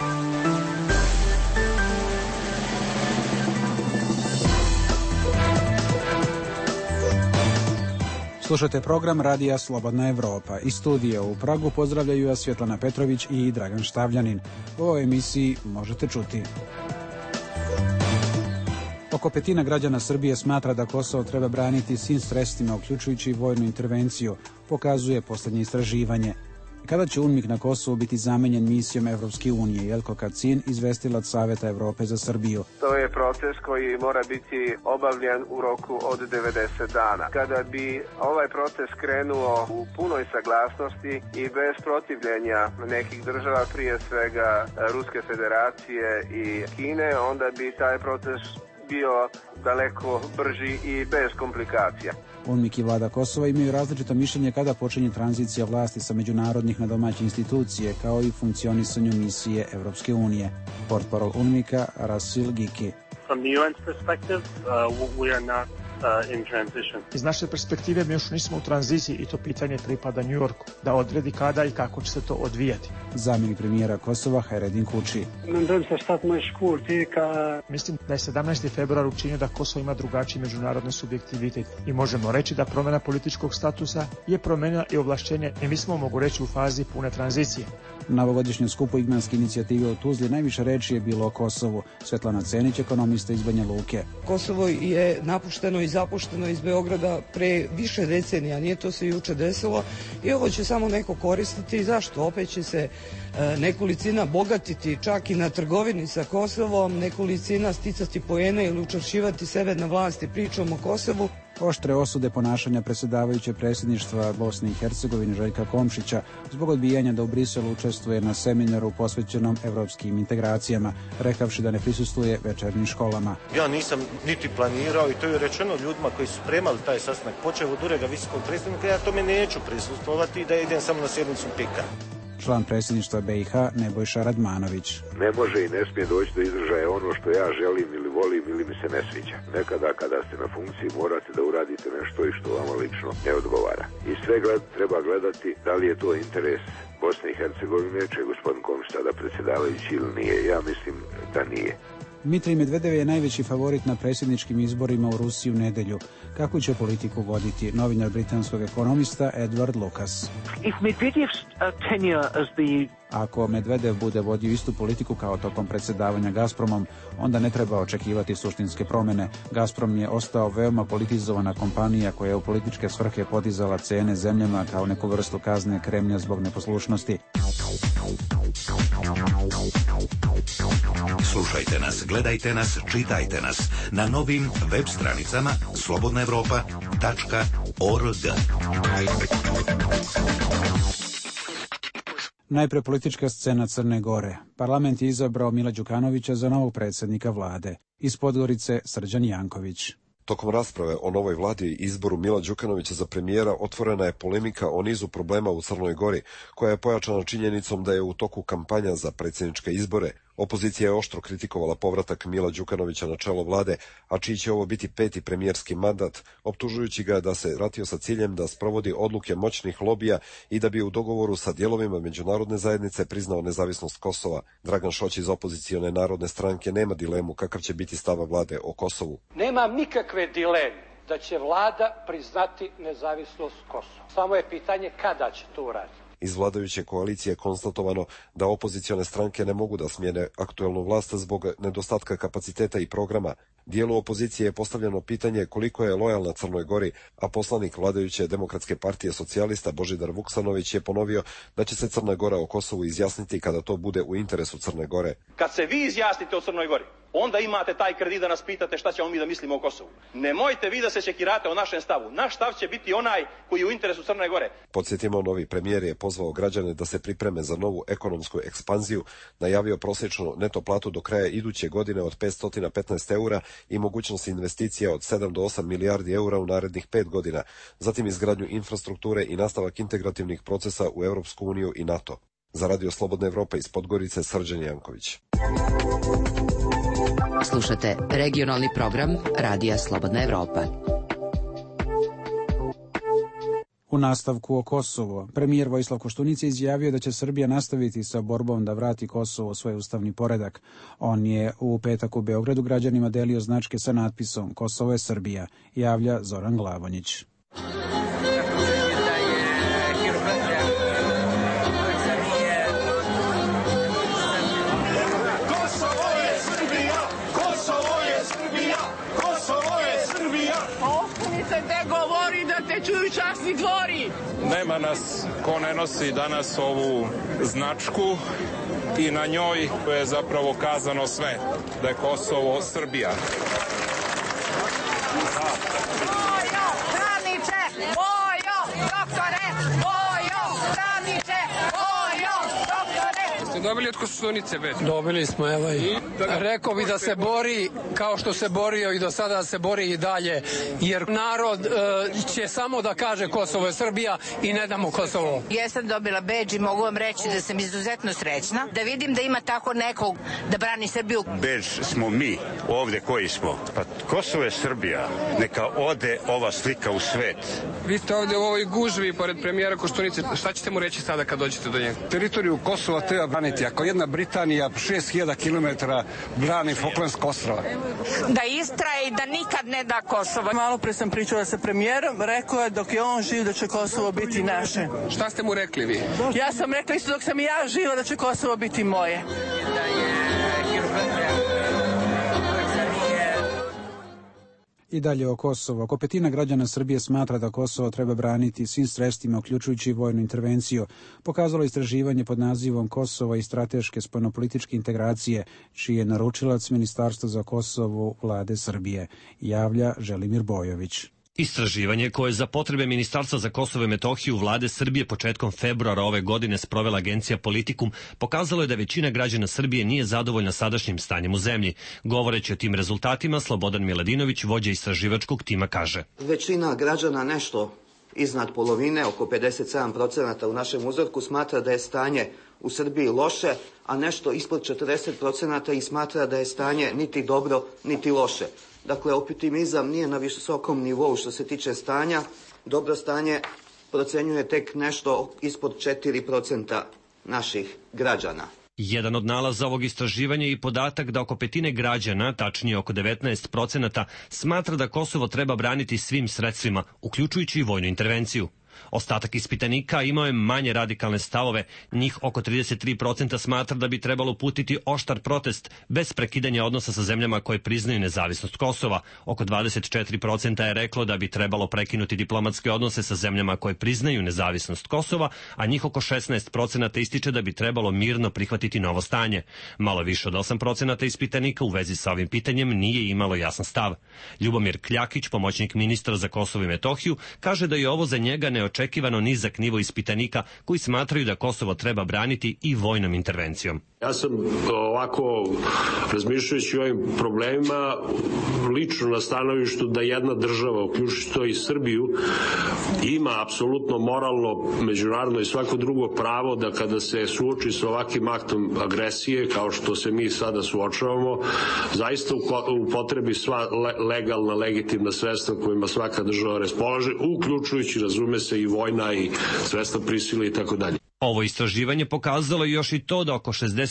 Slušate program Radija Slobodna Evropa. Iz studija u Pragu pozdravljaju vas Svjetlana Petrović i Dragan Štavljanin. U ovoj emisiji možete čuti: oko petina građana Srbije smatra da Kosovo treba braniti svim sredstvima, uključujući vojnu intervenciju, pokazuje posljednje istraživanje. Kada će UNMIK na Kosovu biti zamenjen misijom Evropske unije? Jelko Kacin, izvestilac Saveta Evrope za Srbiju. To je proces koji mora biti obavljen u roku od 90 dana. Kada bi ovaj proces krenuo u punoj saglasnosti i bez protivljenja nekih država, prije svega Ruske federacije i Kine, onda bi taj proces bio daleko brži i bez komplikacija. UNMIK i vlada Kosova imaju različito mišljenje kada počinje tranzicija vlasti sa međunarodnih na domaće institucije, kao i funkcionisanju misije Evropske unije. Portparol UNMIK-a Rasil Giki. From the UN's perspective, we are not in transition. Iz naše perspektive mi još nismo u tranziciji i to pitanje pripada New Yorku da odredi kada i kako će se to odvijati. Zamjenik premijera Kosova Hayreddin Kuči. Mislim da je 17. februar učinio da Kosovo ima drugačiji međunarodni subjektivitet i možemo reći da promjena političkog statusa je promenila i ovlašćenje i mi smo, mogu reći, u fazi pune tranzicije. Na ovogodišnjem skupu Igmanske inicijative u Tuzli najviše reči je bilo o Kosovu. Svetlana Cenić, ekonomista iz Banja Luke. Kosovo je napušteno i zapušteno iz Beograda pre više decenija, nije to se juče desilo i ovo će samo neko koristiti. Zašto? Opet će se nekolicina bogatiti čak i na trgovini sa Kosovom, nekolicina sticati poene ili učvršćivati sebe na vlasti pričom o Kosovu. Oštre osude ponašanja predsjedavajuće predsjedništva Bosne i Hercegovine Željka Komšića zbog odbijanja da u Briselu učestvuje na seminaru posvećenom evropskim integracijama, rekavši da ne prisustvuje večernjim školama. Ja nisam niti planirao i to je rečeno ljudima koji su spremali taj sastanak, počeo od ureda visokog predstavnika, ja tome neću prisustvovati i da idem samo na sjednicu PIK-a. Član predsjedništva BiH Nebojša Radmanović. Ne može i ne smije doći do izražaja ono što ja želim ili volim ili mi se ne sviđa. Nekada kada ste na funkciji morate da uradite nešto i što vama lično ne odgovara. I sve treba gledati da li je to interes Bosne i Hercegovine, će gospodin Komšić tada predsjedavajući ili nije. Ja mislim da nije. Dmitrij Medvedev je najveći favorit na predsjedničkim izborima u Rusiji u nedelju. Kako će politiku voditi novinar britanskog ekonomista Edward Lucas? Ako Medvedev bude vodio istu politiku kao tokom predsjedavanja Gazpromom, onda ne treba očekivati suštinske promjene. Gazprom je ostao veoma politizovana kompanija koja je u političke svrhe podizala cene zemljama kao neku vrstu kazne Kremlja zbog neposlušnosti. Slušajte nas, gledajte nas, čitajte nas na novim web stranicama slobodnaevropa.org. Najpre politička scena Crne Gore. Parlament je izabrao Mila Đukanovića za novog predsjednika vlade. Iz Podgorice Srđan Janković. Tokom rasprave o novoj vladi i izboru Mila Đukanovića za premijera otvorena je polemika o nizu problema u Crnoj Gori, koja je pojačana činjenicom da je u toku kampanja za predsjedničke izbore. Opozicija je oštro kritikovala povratak Mila Đukanovića na čelo vlade, a čiji će ovo biti 5. premijerski mandat, optužujući ga da se vratio sa ciljem da sprovodi odluke moćnih lobija i da bi u dogovoru sa dijelovima međunarodne zajednice priznao nezavisnost Kosova. Dragan Šoć iz opozicione Narodne stranke nema dilemu kakav će biti stav vlade o Kosovu. Nemam nikakve dileme da će vlada priznati nezavisnost Kosova. Samo je pitanje kada će to uraditi. Iz vladajuće koalicije je konstatovano da opozicione stranke ne mogu da smijene aktuelnu vlast zbog nedostatka kapaciteta i programa. Dijelu opozicije je postavljeno pitanje koliko je lojalna Crnoj Gori, a poslanik vladajuće Demokratske partije socijalista Božidar Vuksanović je ponovio da će se Crna Gora o Kosovu izjasniti kada to bude u interesu Crne Gore. Kad se vi izjasnite o Crnoj Gori, onda imate taj kredit da nas pitate šta ćemo mi da mislimo o Kosovu. Nemojte vi da se šekirate o našem stavu. Naš stav će biti onaj koji je u interesu Crne Gore. Podsjetimo, novi premijer je pozvao građane da se pripreme za novu ekonomsku ekspanziju, najavio prosječnu neto platu do kraja iduće godine od 515 eura i mogućnost investicija od 7 do 8 milijardi eura u narednih 5 godina, zatim izgradnju infrastrukture i nastavak integrativnih procesa u Europsku uniju i NATO. Za Radio Slobodna Evropa iz Podgorice Srđan Janković. Slušate regionalni program Radija Slobodna Evropa. U nastavku o Kosovo, premijer Vojislav Koštunica izjavio da će Srbija nastaviti sa borbom da vrati Kosovo u svoj ustavni poredak. On je u petak u Beogradu građanima delio značke sa natpisom Kosovo je Srbija, javlja Zoran Glavonjić. Čuju časni dvori. Nema nas ko ne nosi danas ovu značku i na njoj je zapravo kazano sve, da je Kosovo Srbija. Vojo, braniče, vojo, doktore, vojo, braniče, vojo, doktore. Ste dobili od Koštunice već? Dobili smo, evo i. Rekao bi da se bori kao što se borio i do sada se bori i dalje, jer narod će samo da kaže Kosovo je Srbija i ne damo Kosovo. Jesam dobila bedž i mogu vam reći da sam izuzetno srećna, da vidim da ima tako nekog da brani Srbiju. Bedž smo mi ovde koji smo. Pa Kosovo je Srbija, neka ode ova slika u svet. Vi ste ovde u ovoj gužvi pored premijera Koštunice, šta ćete mu reći sada kad dođete do njega? Teritoriju Kosova treba braniti, ako jedna Britanija 6000 km brani Falklandska ostrava. Da istraje i da nikad ne da Kosovo. Malo pre sam pričala sa premijerom, rekao je dok je on živ da će Kosovo biti naše. Šta ste mu rekli vi? Ja sam rekla isto dok sam i ja živa da će Kosovo biti moje. I dalje o Kosovo. Oko petina građana Srbije smatra da Kosovo treba braniti svim sredstvima, uključujući i vojnu intervenciju. Pokazalo istraživanje pod nazivom Kosovo i strateške spoljnopolitičke integracije, čiji je naručilac Ministarstvo za Kosovo vlade Srbije, javlja Želimir Bojović. Istraživanje koje je za potrebe Ministarstva za Kosovo i Metohiju vlade Srbije početkom februara ove godine sprovela agencija Politikum pokazalo je da većina građana Srbije nije zadovoljna sadašnjim stanjem u zemlji. Govoreći o tim rezultatima, Slobodan Miladinović, vođa istraživačkog tima, kaže: Većina građana, nešto iznad polovine, oko 57% u našem uzorku, smatra da je stanje u Srbiji loše, a nešto ispod 40% i smatra da je stanje niti dobro, niti loše. Dakle, optimizam nije na visokom nivou što se tiče stanja. Dobro stanje procenjuje tek nešto ispod 4% naših građana. Jedan od nalaza ovog istraživanja je i podatak da oko petine građana, tačnije oko 19%, smatra da Kosovo treba braniti svim sredstvima, uključujući i vojnu intervenciju. Ostatak ispitanika imao je manje radikalne stavove, njih oko 33% smatra da bi trebalo uputiti oštar protest bez prekidanja odnosa sa zemljama koje priznaju nezavisnost Kosova, oko 24% je reklo da bi trebalo prekinuti diplomatske odnose sa zemljama koje priznaju nezavisnost Kosova, a njih oko 16% ističe da bi trebalo mirno prihvatiti novo stanje. Malo više od 8% ispitanika u vezi sa ovim pitanjem nije imalo jasan stav. Ljubomir Kljakić, pomoćnik ministra za Kosovo i Metohiju, kaže da je ovo za njega neočekivano nizak nivo ispitanika koji smatraju da Kosovo treba braniti i vojnom intervencijom. Ja sam ovako, razmišljajući o ovim problemima, lično na stanovištu da jedna država, uključujući to i Srbiju, ima apsolutno moralno, međunarodno i svako drugo pravo da kada se suoči sa ovakvim aktom agresije, kao što se mi sada suočavamo, zaista upotrebi sva legalna, legitimna sredstva kojima svaka država raspolaže, uključujući, razume se, i vojna i sredstva prisile i tako dalje. Ovo istraživanje pokazalo je još i to da oko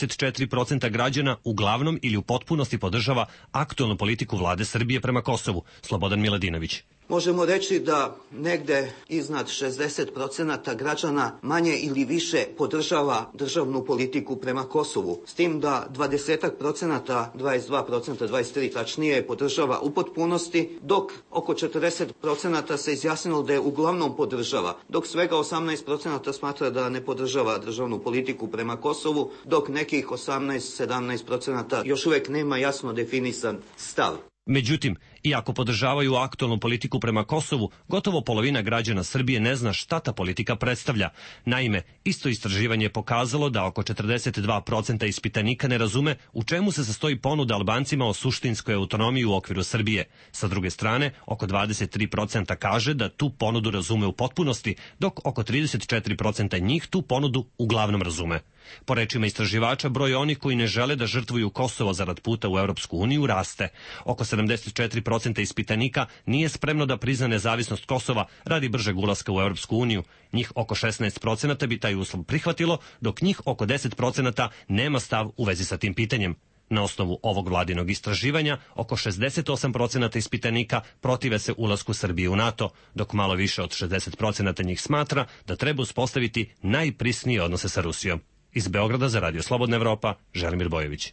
64% građana uglavnom ili u potpunosti podržava aktualnu politiku vlade Srbije prema Kosovu. Slobodan Miladinović. Možemo reći da negde iznad 60% građana manje ili više podržava državnu politiku prema Kosovu. S tim da 20%, 22%, 23% tačnije podržava u potpunosti, dok oko 40% se izjasnilo da je uglavnom podržava, dok svega 18% smatra da ne podržava državnu politiku prema Kosovu, dok nekih 18-17% još uvek nema jasno definisan stav. Međutim, iako podržavaju aktualnu politiku prema Kosovu, gotovo polovina građana Srbije ne zna šta ta politika predstavlja. Naime, isto istraživanje je pokazalo da oko 42% ispitanika ne razume u čemu se sastoji ponuda Albancima o suštinskoj autonomiji u okviru Srbije. Sa druge strane, oko 23% kaže da tu ponudu razume u potpunosti, dok oko 34% njih tu ponudu uglavnom razume. Po rečima istraživača, broj onih koji ne žele da žrtvuju Kosovo zarad puta u Europsku uniju raste. Oko 74% 60% ispitanika nije spremno da prizna nezavisnost Kosova radi bržeg ulaska u Europsku uniju. Njih oko 16% bi taj uslov prihvatilo, dok njih oko 10% nema stav u vezi sa tim pitanjem. Na osnovu ovog vladinog istraživanja, oko 68% ispitanika protive se ulasku Srbije u NATO, dok malo više od 60% njih smatra da treba uspostaviti najprisnije odnose sa Rusijom. Iz Beograda za Radio Slobodna Evropa, Želimir Bojović.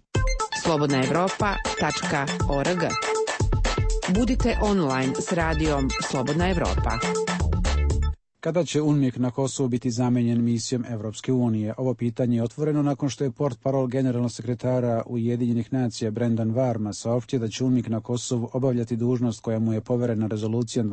slobodnaevropa.org. Budite online s radijom Slobodna Evropa. Kada će UNMIK na Kosovu biti zamenjen misijom Evropske unije? Ovo pitanje je otvoreno nakon što je portparol generalnog sekretara Ujedinjenih nacija Brendan Varma saopštio da će UNMIK na Kosovu obavljati dužnost koja mu je poverena rezolucijom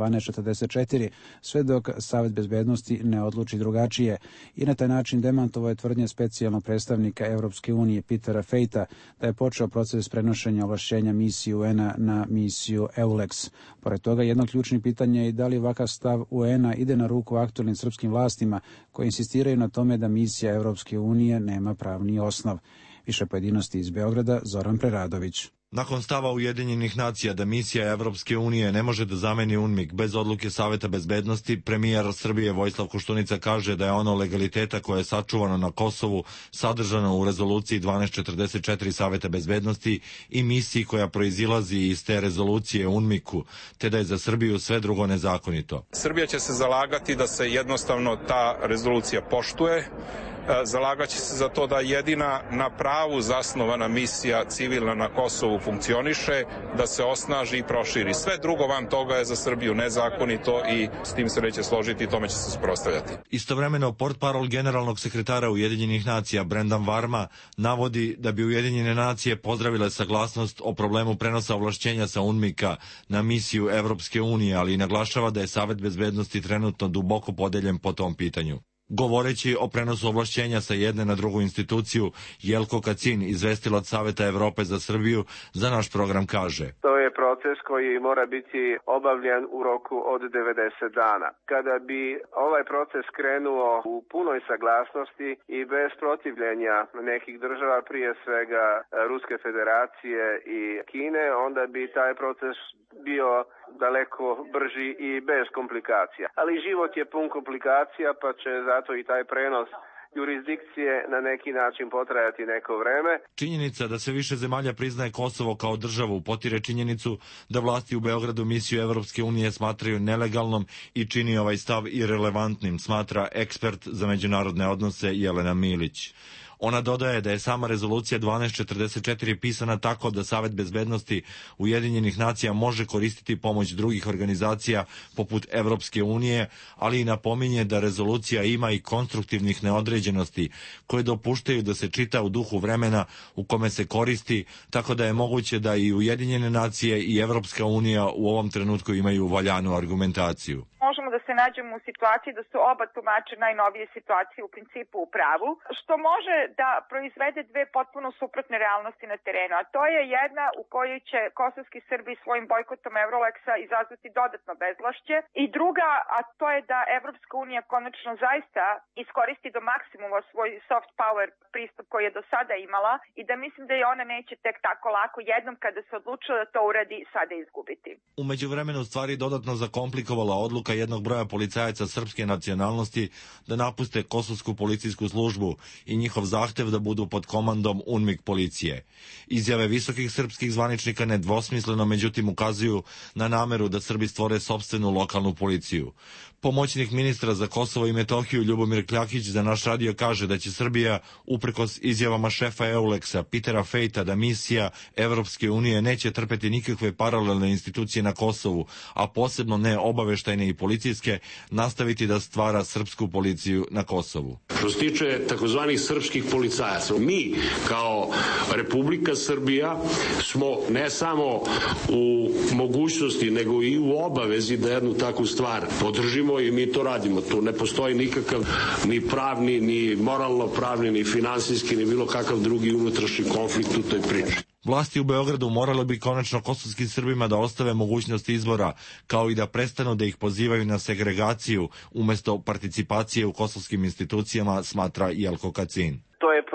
1244, sve dok Savet bezbednosti ne odluči drugačije. I na taj način demantovao je tvrdnje specijalnog predstavnika Evropske unije Petera Fejta da je počeo proces prenošenja ovlašćenja misije UN-a na misiju EULEX. Pored toga, jedno ključno pitanje je da li ovakav stav UN-a ide na ruku aktualnim srpskim vlastima koji insistiraju na tome da misija Evropske unije nema pravni osnov. Više pojedinosti iz Beograda, Zoran Preradović. Nakon stava Ujedinjenih nacija da misija Evropske unije ne može da zameni UNMIK bez odluke Saveta bezbednosti, premijer Srbije Vojislav Koštunica kaže da je ono legaliteta koje je sačuvano na Kosovu sadržano u rezoluciji 1244 Saveta bezbednosti i misiji koja proizilazi iz te rezolucije UNMIK-u, te da je za Srbiju sve drugo nezakonito. Srbija će se zalagati da se jednostavno ta rezolucija poštuje. Zalagaće se za to da jedina na pravu zasnovana misija civilna na Kosovu funkcioniše, da se osnaži i proširi. Sve drugo van toga je za Srbiju nezakonito i s tim se neće složiti i tome će se suprotstavljati. Istovremeno, portparol generalnog sekretara Ujedinjenih nacija Brendan Varma navodi da bi Ujedinjene nacije pozdravile saglasnost o problemu prenosa ovlašćenja sa UNMIK-a na misiju Evropske unije, ali i naglašava da je Savet bezbednosti trenutno duboko podeljen po tom pitanju. Govoreći o prenosu ovlašćenja sa jedne na drugu instituciju, Jelko Kacin, izvestilac Saveta Evrope za Srbiju, za naš program kaže: To je proces koji mora biti obavljen u roku od 90 dana. Kada bi ovaj proces krenuo u punoj saglasnosti i bez protivljenja nekih država, prije svega Ruske federacije i Kine, onda bi taj proces bio daleko brži i bez komplikacija. Ali život je pun komplikacija, pa će zato i taj prenos jurisdikcije na neki način potrajati neko vreme. Činjenica da sve više zemalja priznaje Kosovo kao državu potire činjenicu da vlasti u Beogradu misiju Evropske unije smatraju nelegalnom i čini ovaj stav irelevantnim, smatra ekspert za međunarodne odnose Jelena Milić. Ona dodaje da je sama rezolucija 1244 pisana tako da Savet bezbednosti Ujedinjenih nacija može koristiti pomoć drugih organizacija poput Evropske unije, ali i napominje da rezolucija ima i konstruktivnih neodređenosti koje dopuštaju da se čita u duhu vremena u kome se koristi, tako da je moguće da i Ujedinjene nacije i Evropska unija u ovom trenutku imaju valjanu argumentaciju. Možemo da se nađemo u situaciji da su oba tumače najnovije situacije u principu u pravu, što može da proizvede dve potpuno suprotne realnosti na terenu, a to je jedna u kojoj će kosovski Srbi svojim bojkotom Euroleksa izazvati dodatno bezvlašće i druga, a to je da Evropska unija konačno zaista iskoristi do maksimuma svoj soft power pristup koji je do sada imala i da mislim da je ona neće tek tako lako jednom kada se odlučila da to uradi sada izgubiti. U međuvremenu stvari dodatno zakomplikovala odluka jednog broja policajaca srpske nacionalnosti da napuste kosovsku policijsku službu i njihov zahtev da budu pod komandom UNMIK policije. Izjave visokih srpskih zvaničnika nedvosmisleno međutim ukazuju na nameru da Srbi stvore sopstvenu lokalnu policiju. Pomoćnik ministra za Kosovo i Metohiju Ljubomir Kljakić za naš radio kaže da će Srbija, uprkos izjavama šefa EULEX-a Petera Fejta da misija Evropske unije neće trpeti nikakve paralelne institucije na Kosovu, a posebno ne obaveštajne i policijske, nastaviti da stvara srpsku policiju na Kosovu. Što se tiče takozvanih srpskih policajaca, mi kao Republika Srbija smo ne samo u mogućnosti, nego i u obavezi da jednu takvu stvar podržimo i mi to radimo. Tu ne postoji nikakav ni pravni, ni moralno pravni, ni finansijski, ni bilo kakav drugi unutrašnji konflikt u toj priči. Vlasti u Beogradu morale bi konačno kosovskim Srbima da ostave mogućnost izbora, kao i da prestanu da ih pozivaju na segregaciju umesto participacije u kosovskim institucijama, smatra Jelko Kacin. To je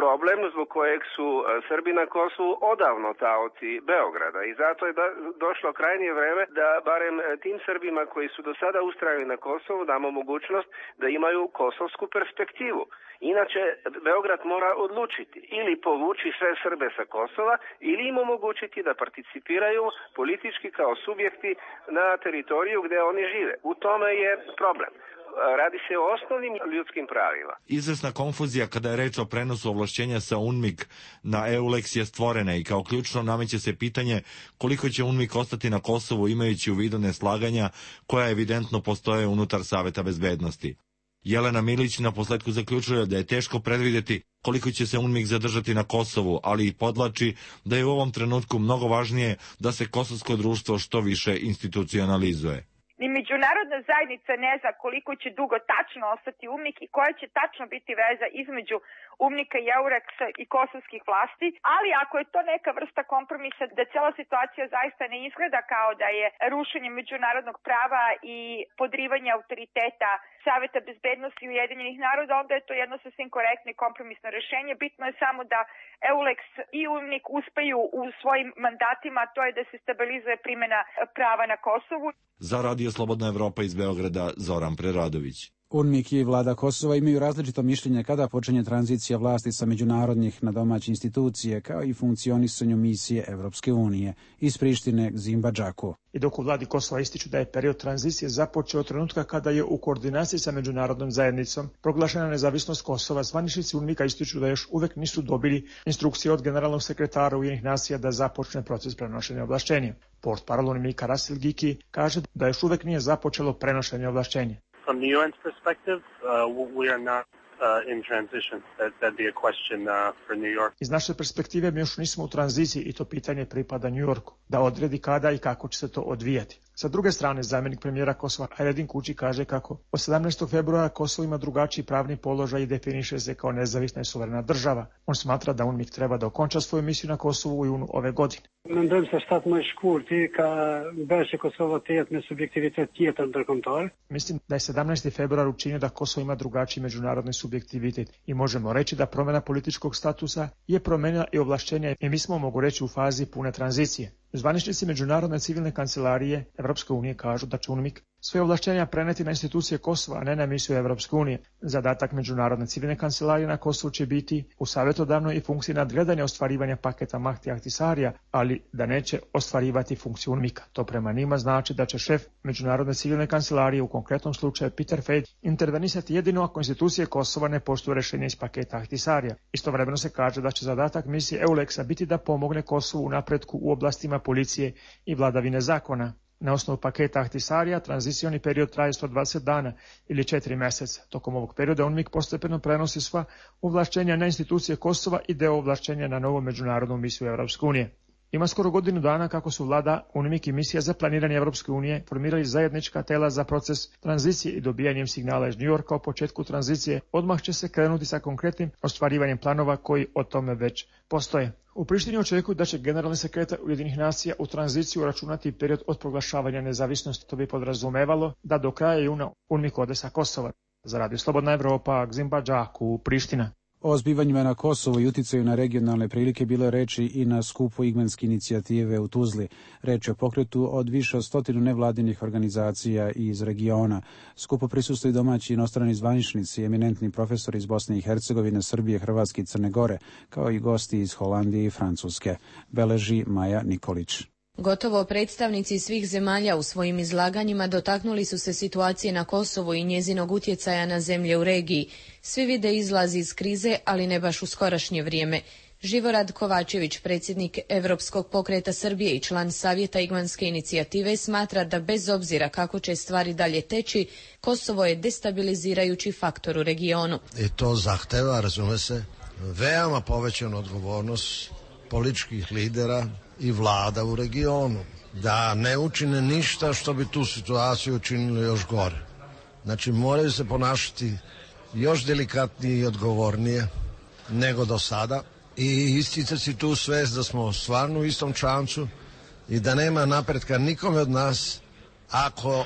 problem zbog kojeg su Srbi na Kosovu odavno taoci Beograda i zato je došlo krajnje vreme da barem tim Srbima koji su do sada ustrajali na Kosovu damo mogućnost da imaju kosovsku perspektivu. Inače, Beograd mora odlučiti ili povući sve Srbe sa Kosova ili im omogućiti da participiraju politički kao subjekti na teritoriju gde oni žive. U tome je problem. Radi se o osnovnim ljudskim pravima. Izvesna konfuzija kada je reč o prenosu ovlašćenja sa UNMIK na EULEX je stvorena i kao ključno nameće se pitanje koliko će UNMIK ostati na Kosovu imajući u vidu neslaganja koja evidentno postoje unutar Saveta bezbednosti. Jelena Milić na posledku zaključuje da je teško predvideti koliko će se UNMIK zadržati na Kosovu, ali i podlači da je u ovom trenutku mnogo važnije da se kosovsko društvo što više institucionalizuje. Ni međunarodna zajednica ne zna koliko će dugo tačno ostati UNMIK i koja će tačno biti veza između UNMIK-a i EULEX-a i kosovskih vlasti, ali ako je to neka vrsta kompromisa da cela situacija zaista ne izgleda kao da je rušenje međunarodnog prava i podrivanje autoriteta Saveta bezbednosti Ujedinjenih naroda, onda je to jedno sasvim korektno i kompromisno rešenje. Bitno je samo da EULEX i UNMIK uspeju u svojim mandatima, a to je da se stabilizuje primjena prava na Kosovu. Za Radio Slobodna Evropa iz Beograda, Zoran Preradović. UNMIK i vlada Kosova imaju različito mišljenje kada počinje tranzicija vlasti sa međunarodnih na domaće institucije, kao i funkcionisanju misije Evropske unije. Iz Prištine, Zimba Džaku. I dok u vladi Kosova ističu da je period tranzicije započeo od trenutka kada je u koordinaciji sa međunarodnom zajednicom proglašena nezavisnost Kosova, zvaničnici UNMIK-a ističu da još uvek nisu dobili instrukcije od generalnog sekretara Ujedinjenih nacija da započne proces prenošenja ovlašćenja. Portparol UNMIK-a Rasil Giki kaže da još uvek nije započelo prenošenje ovlašćenja. From the UN's perspective, we are not in transition. That'd be a question for New York. Iz naše perspektive mi još nismo u tranziciji i to pitanje pripada New Yorku, da odredi kada i kako će se to odvijati. Sa druge strane, zamjenik premijera Kosova Hayredin Kuči kaže kako od 17. februara Kosovo ima drugačiji pravni položaj i definiše se kao nezavisna i suverena država. On smatra da UNMIK treba da okonča svoju misiju na Kosovu u junu ove godine. Mendojmë se shtatë më shkurti ka bërë që Kosovo të jetë me subjektivitet tjetër ndërkombëtar. Mislim da je 17. februar učinio da Kosovo ima drugačiji međunarodni subjektivitet i možemo reći da promjena političkog statusa je promenila i ovlašćenja i mi smo, mogu reći, u fazi pune tranzicije. Zvaničnici Međunarodne civilne kancelarije Evropske unije kažu da će UNMIK svoje ovlašćenja preneti na institucije Kosova, a ne na misiju Evropske unije. Zadatak Međunarodne civilne kancelarije na Kosovu će biti u savjetodavnoj i funkciji nadgledanja ostvarivanja paketa Mahti Ahtisarija, ali da neće ostvarivati funkciju UNMIK-a. To prema njima znači da će šef Međunarodne civilne kancelarije, u konkretnom slučaju Peter Fade, intervenisati jedino ako institucije Kosova ne poštuju rešenje iz paketa Ahtisarija. Istovremeno se kaže da će zadatak misije EULEX-a biti da pomogne Kosovu u napretku u oblastima policije i vladavine zakona. Na osnovu paketa Ahtisarija tranzicioni period traje 120 dana ili 4 meseca. Tokom ovog perioda UNMIK postepeno prenosi sva ovlašćenja na institucije Kosova i deo ovlašćenja na novu međunarodnu misiju Evropske unije. Ima skoro godinu dana kako su vlada, UNMIK i misija za planiranje Evropske unije formirali zajednička tela za proces tranzicije i dobijanjem signala iz New Yorka o početku tranzicije. Odmah će se krenuti sa konkretnim ostvarivanjem planova koji o tome već postoje. U Prištini očekuju da će generalni sekretar Ujedinjenih nacija u tranziciju računati period od proglašavanja nezavisnosti. To bi podrazumevalo da do kraja juna UNMIK ode sa Kosova. Za Radio Slobodna Evropa, Zimba Džaku, Priština. O zbivanjima na Kosovu i uticaju na regionalne prilike bilo je reči i na skupu Igmanske inicijative u Tuzli. Reč je o pokretu od više od 100 nevladinih organizacija iz regiona. Skupu prisustuju domaći inostrani zvaničnici, eminentni profesori iz Bosne i Hercegovine, Srbije, Hrvatske i Crne Gore, kao i gosti iz Holandije i Francuske. Beleži Maja Nikolić. Gotovo predstavnici svih zemalja u svojim izlaganjima dotaknuli su se situacije na Kosovu i njezinog utjecaja na zemlje u regiji. Svi vide izlaz iz krize, ali ne baš u skorašnje vrijeme. Živorad Kovačević, predsjednik Evropskog pokreta Srbije i član Savjeta Igmanske inicijative, smatra da bez obzira kako će stvari dalje teći, Kosovo je destabilizirajući faktor u regionu. I to zahteva, razume se, veoma povećanu odgovornost političkih lidera i vlada u regionu, da ne učine ništa što bi tu situaciju učinilo još gore. Znači, moraju se ponašati još delikatnije i odgovornije nego do sada i isticati tu svest da smo stvarno u istom čamcu i da nema napretka nikome od nas ako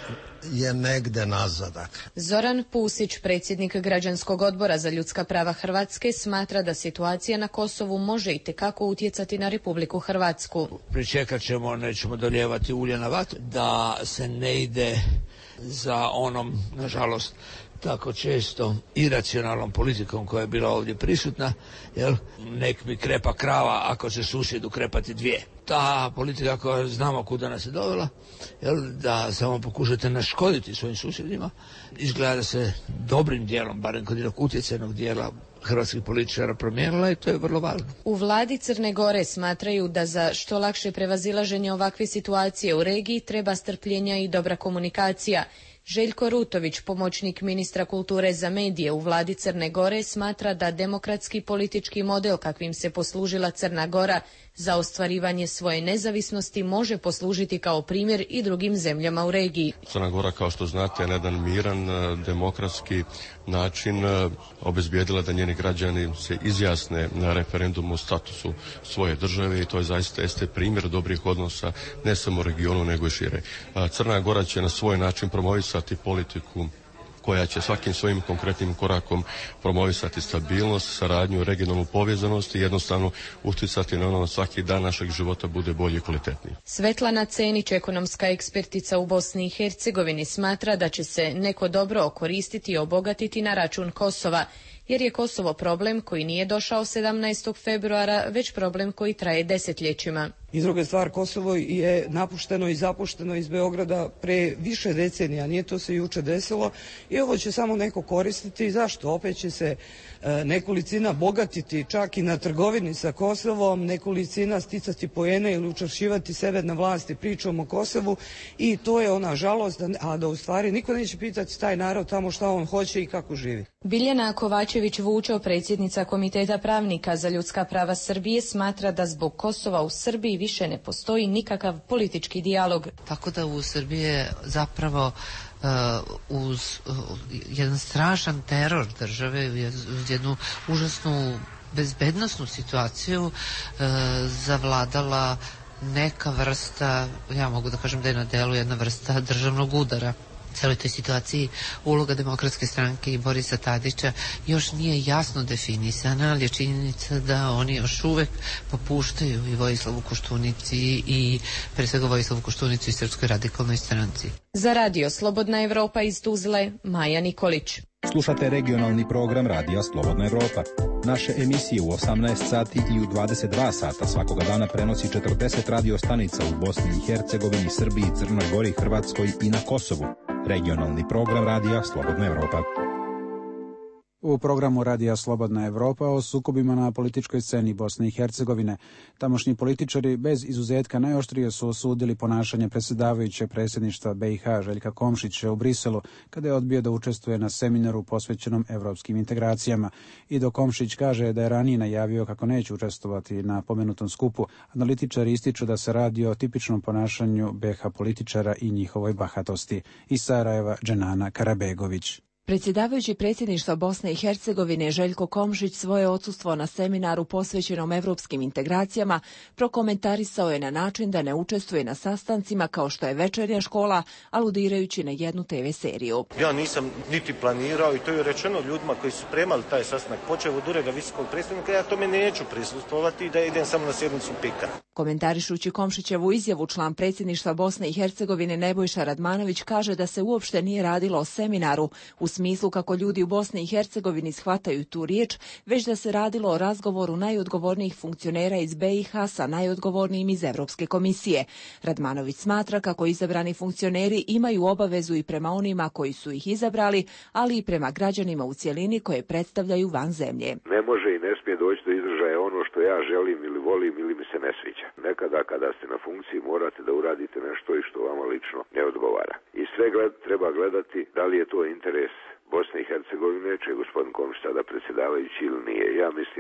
je negde nazadak. Zoran Pusić, predsjednik Građanskog odbora za ljudska prava Hrvatske, smatra da situacija na Kosovu može itekako utjecati na Republiku Hrvatsku. Pričekat ćemo, nećemo dolijevati ulje na vatru, da se ne ide za onom, nažalost, tako često iracionalnom politikom koja je bila ovdje prisutna, jel? Nek mi krepa krava ako će susjedu krepati dvije. Ta politika koja znamo kuda nas je dovela, jel? Da samo pokušate naškoditi svojim susjedima, izgleda da se dobrim dijelom, barem kod jednog utjecajnog dijela hrvatskih političara promijenila i to je vrlo važno. U vladi Crne Gore smatraju da za što lakše prevazilaženje ovakve situacije u regiji treba strpljenja i dobra komunikacija. Željko Rutović, pomoćnik ministra kulture za medije u vladi Crne Gore, smatra da demokratski politički model kakvim se poslužila Crna Gora za ostvarivanje svoje nezavisnosti može poslužiti kao primjer i drugim zemljama u regiji. Crna Gora, kao što znate, je na jedan miran, demokratski način obezbijedila da njeni građani se izjasne na referendumu o statusu svoje države i to je zaista jeste primjer dobrih odnosa ne samo u regionu nego i šire. Crna Gora će na svoj način promovisati politiku koja će svakim svojim konkretnim korakom promovisati stabilnost, saradnju, regionalnu povezanost i jednostavno utjecati na ono da svaki dan našeg života bude bolji i kvalitetniji. Svetlana Cenić, ekonomska ekspertica u Bosni i Hercegovini, smatra da će se neko dobro okoristiti i obogatiti na račun Kosova, jer je Kosovo problem koji nije došao 17. februara, već problem koji traje desetljećima. I druga stvar, Kosovo je napušteno i zapušteno iz Beograda pre više decenija, nije to se juče desilo i ovo će samo neko koristiti. Zašto? Opet će se nekolicina bogatiti čak i na trgovini sa Kosovom, nekolicina sticati poene ili učvršćivati sebe na vlasti pričom o Kosovu i to je ona žalost, a da u stvari niko neće pitati taj narod tamo šta on hoće i kako živi. Biljana Kovačević-Vučo, predsjednica Komiteta pravnika za ljudska prava Srbije, smatra da zbog Kosova u Srbiji više ne postoji nikakav politički dijalog. Tako da u Srbiji je zapravo uz jedan strašan teror države, uz jednu užasnu bezbednosnu situaciju zavladala neka vrsta, ja mogu da kažem da je na delu jedna vrsta državnog udara. Celoj toj situaciji uloga Demokratske stranke i Borisa Tadića još nije jasno definisana, ali je činjenica da oni još uvek popuštaju i Vojislavu Koštunici i pre svega Vojislavu Koštunici i Srpskoj radikalnoj stranci. Za radio Slobodna Evropa iz Tuzle, Maja Nikolić. Slušate regionalni program Radija Slobodna Evropa. Naše emisije u 18 sati i u 22 sata svakoga dana prenosi 40 radio stanica u Bosni i Hercegovini, Srbiji, Crnoj Gori, Hrvatskoj i na Kosovu. Regionalni program Radija Slobodna Evropa. U programu Radija Slobodna Evropa o sukobima na političkoj sceni Bosne i Hercegovine. Tamošnji političari bez izuzetka najoštrije su osudili ponašanje predsjedavajućeg predsjedništva BiH Željka Komšića u Briselu kada je odbio da učestvuje na seminaru posvećenom evropskim integracijama. I dok Komšić kaže da je ranije najavio kako neće učestvovati na pomenutom skupu, analitičari ističu da se radi o tipičnom ponašanju BiH političara i njihovoj bahatosti. Iz Sarajeva, Dženana Karabegović. Predsjedavajući predsjedništva Bosne i Hercegovine Željko Komšić svoje odsustvo na seminaru posvećenom evropskim integracijama prokomentarisao je na način da ne učestvuje na sastancima kao što je Večernja škola, aludirajući na jednu TV seriju. Ja nisam niti planirao i to je rečeno ljudima koji su spremali taj sastanak, počeo od ureda visokog predstavnika, ja tome neću prisustvovati i da idem samo na sjednicu PIK-a. Komentarišući Komšićevu izjavu, član predsjedništva Bosne i Hercegovine Nebojša Radmanović kaže da se uopšte nije radilo o seminaru u smislu kako ljudi u Bosni i Hercegovini shvataju tu riječ, već da se radilo o razgovoru najodgovornijih funkcionera iz BiH sa najodgovornijim iz Evropske komisije. Radmanović smatra kako izabrani funkcioneri imaju obavezu i prema onima koji su ih izabrali, ali i prema građanima u cjelini koje predstavljaju van zemlje. Ne može i ne smije doći do izražaja ono što ja želim ili volim ili mi se ne sviđa. Nekada kada ste na funkciji morate da uradite nešto i što vama lično ne odgovara. I sve treba gledati da li je to interes Bosne i Hercegovine, čiji je gospodin Komšić sada predsjedavajući ili nije. Ja mislim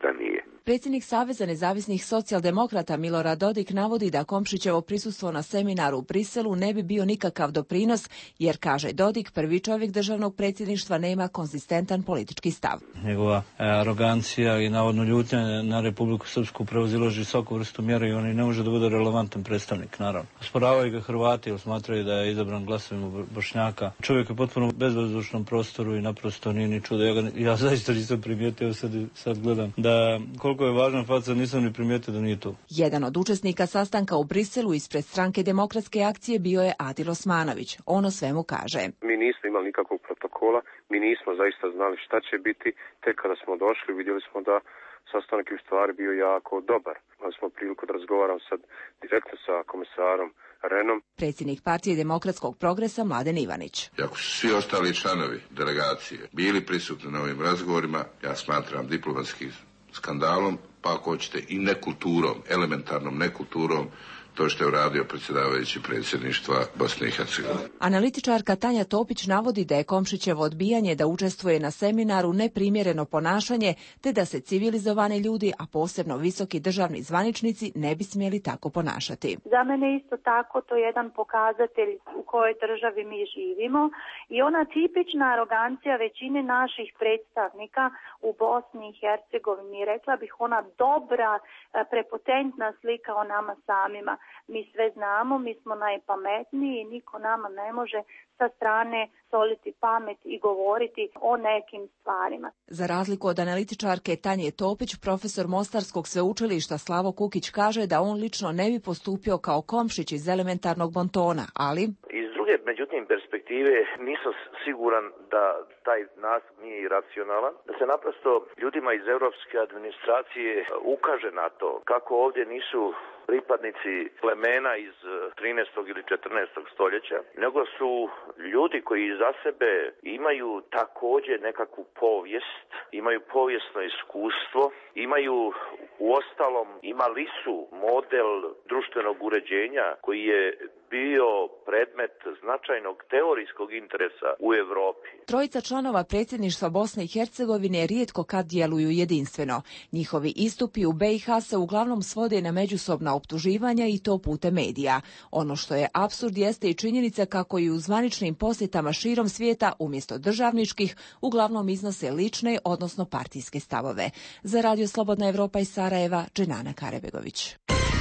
da nije. Predsjednik Saveza nezavisnih socijaldemokrata Milorad Dodik navodi da Komšićevo prisustvo na seminaru u Briselu ne bi bio nikakav doprinos, jer, kaže Dodik, prvi čovjek državnog predsjedništva nema konzistentan politički stav. Njegova arogancija i navodno ljutnja na Republiku Srpsku prevazilazi svaku vrstu mjera i on i ne može da bude relevantan predstavnik, naravno. Osporavaju ga Hrvati, jer smatraju da je izabran glasovima Bošnjaka. Čovjek je potpuno u bezvazdušnom prostoru i naprosto nije ni čudo. Ja zaista nisam primijetio, sad gledam, da koliko je važna faca, nisam ni primijetio da nije tu. Jedan od učesnika sastanka u Briselu ispred stranke Demokratske akcije bio je Adil Osmanović. On o svemu kaže. Mi nismo imali nikakvog protokola, mi nismo zaista znali šta će biti. Tek kada smo došli, vidjeli smo da sastanak je u stvari bio jako dobar. Imali smo priliku da razgovaram sad direktno sa komisarom Renom. Predsjednik partije Demokratskog progresa Mladen Ivanić. Ako su svi ostali članovi delegacije bili prisutni na ovim razgovorima, ja smatram diplomatskim skandalom, pa ako hoćete i nekulturom, elementarnom nekulturom, to što je uradio predsjedavajući predsjedništva Bosne i Hercegovine. Analitičarka Tanja Topić navodi da je Komšićevo odbijanje da učestvuje na seminaru neprimjereno ponašanje, te da se civilizovani ljudi, a posebno visoki državni zvaničnici, ne bi smjeli tako ponašati. Za mene isto tako to je jedan pokazatelj u kojoj državi mi živimo i ona tipična arogancija većine naših predstavnika u Bosni i Hercegovini, rekla bih ona dobra, prepotentna slika o nama samima. Mi sve znamo, mi smo najpametniji i niko nama ne može sa strane soliti pamet i govoriti o nekim stvarima. Za razliku od analitičarke Tanje Topić, profesor Mostarskog sveučilišta Slavo Kukić kaže da on lično ne bi postupio kao Komšić iz elementarnog bontona, ali... Iz druge, međutim, perspektive nisam siguran da taj nastup nije iracionalan, da se naprosto ljudima iz europske administracije ukaže na to kako ovdje nisu pripadnici plemena iz 13. ili 14. stoljeća, nego su ljudi koji za sebe imaju također nekakvu povijest, imaju povijesno iskustvo, imaju uostalom, imali su model društvenog uređenja koji je bio predmet značajnog teorijskog interesa u Europi. Trojica članova predsjedništva Bosne i Hercegovine rijetko kad djeluju jedinstveno. Njihovi istupi u BiH se uglavnom svode na međusobna optuživanja i to putem medija. Ono što je apsurd jeste i činjenica kako i u zvaničnim posjetama širom svijeta umjesto državničkih uglavnom iznose lične, odnosno partijske stavove. Za Radio Slobodna Evropa iz Sarajeva, Dženana Karebegović.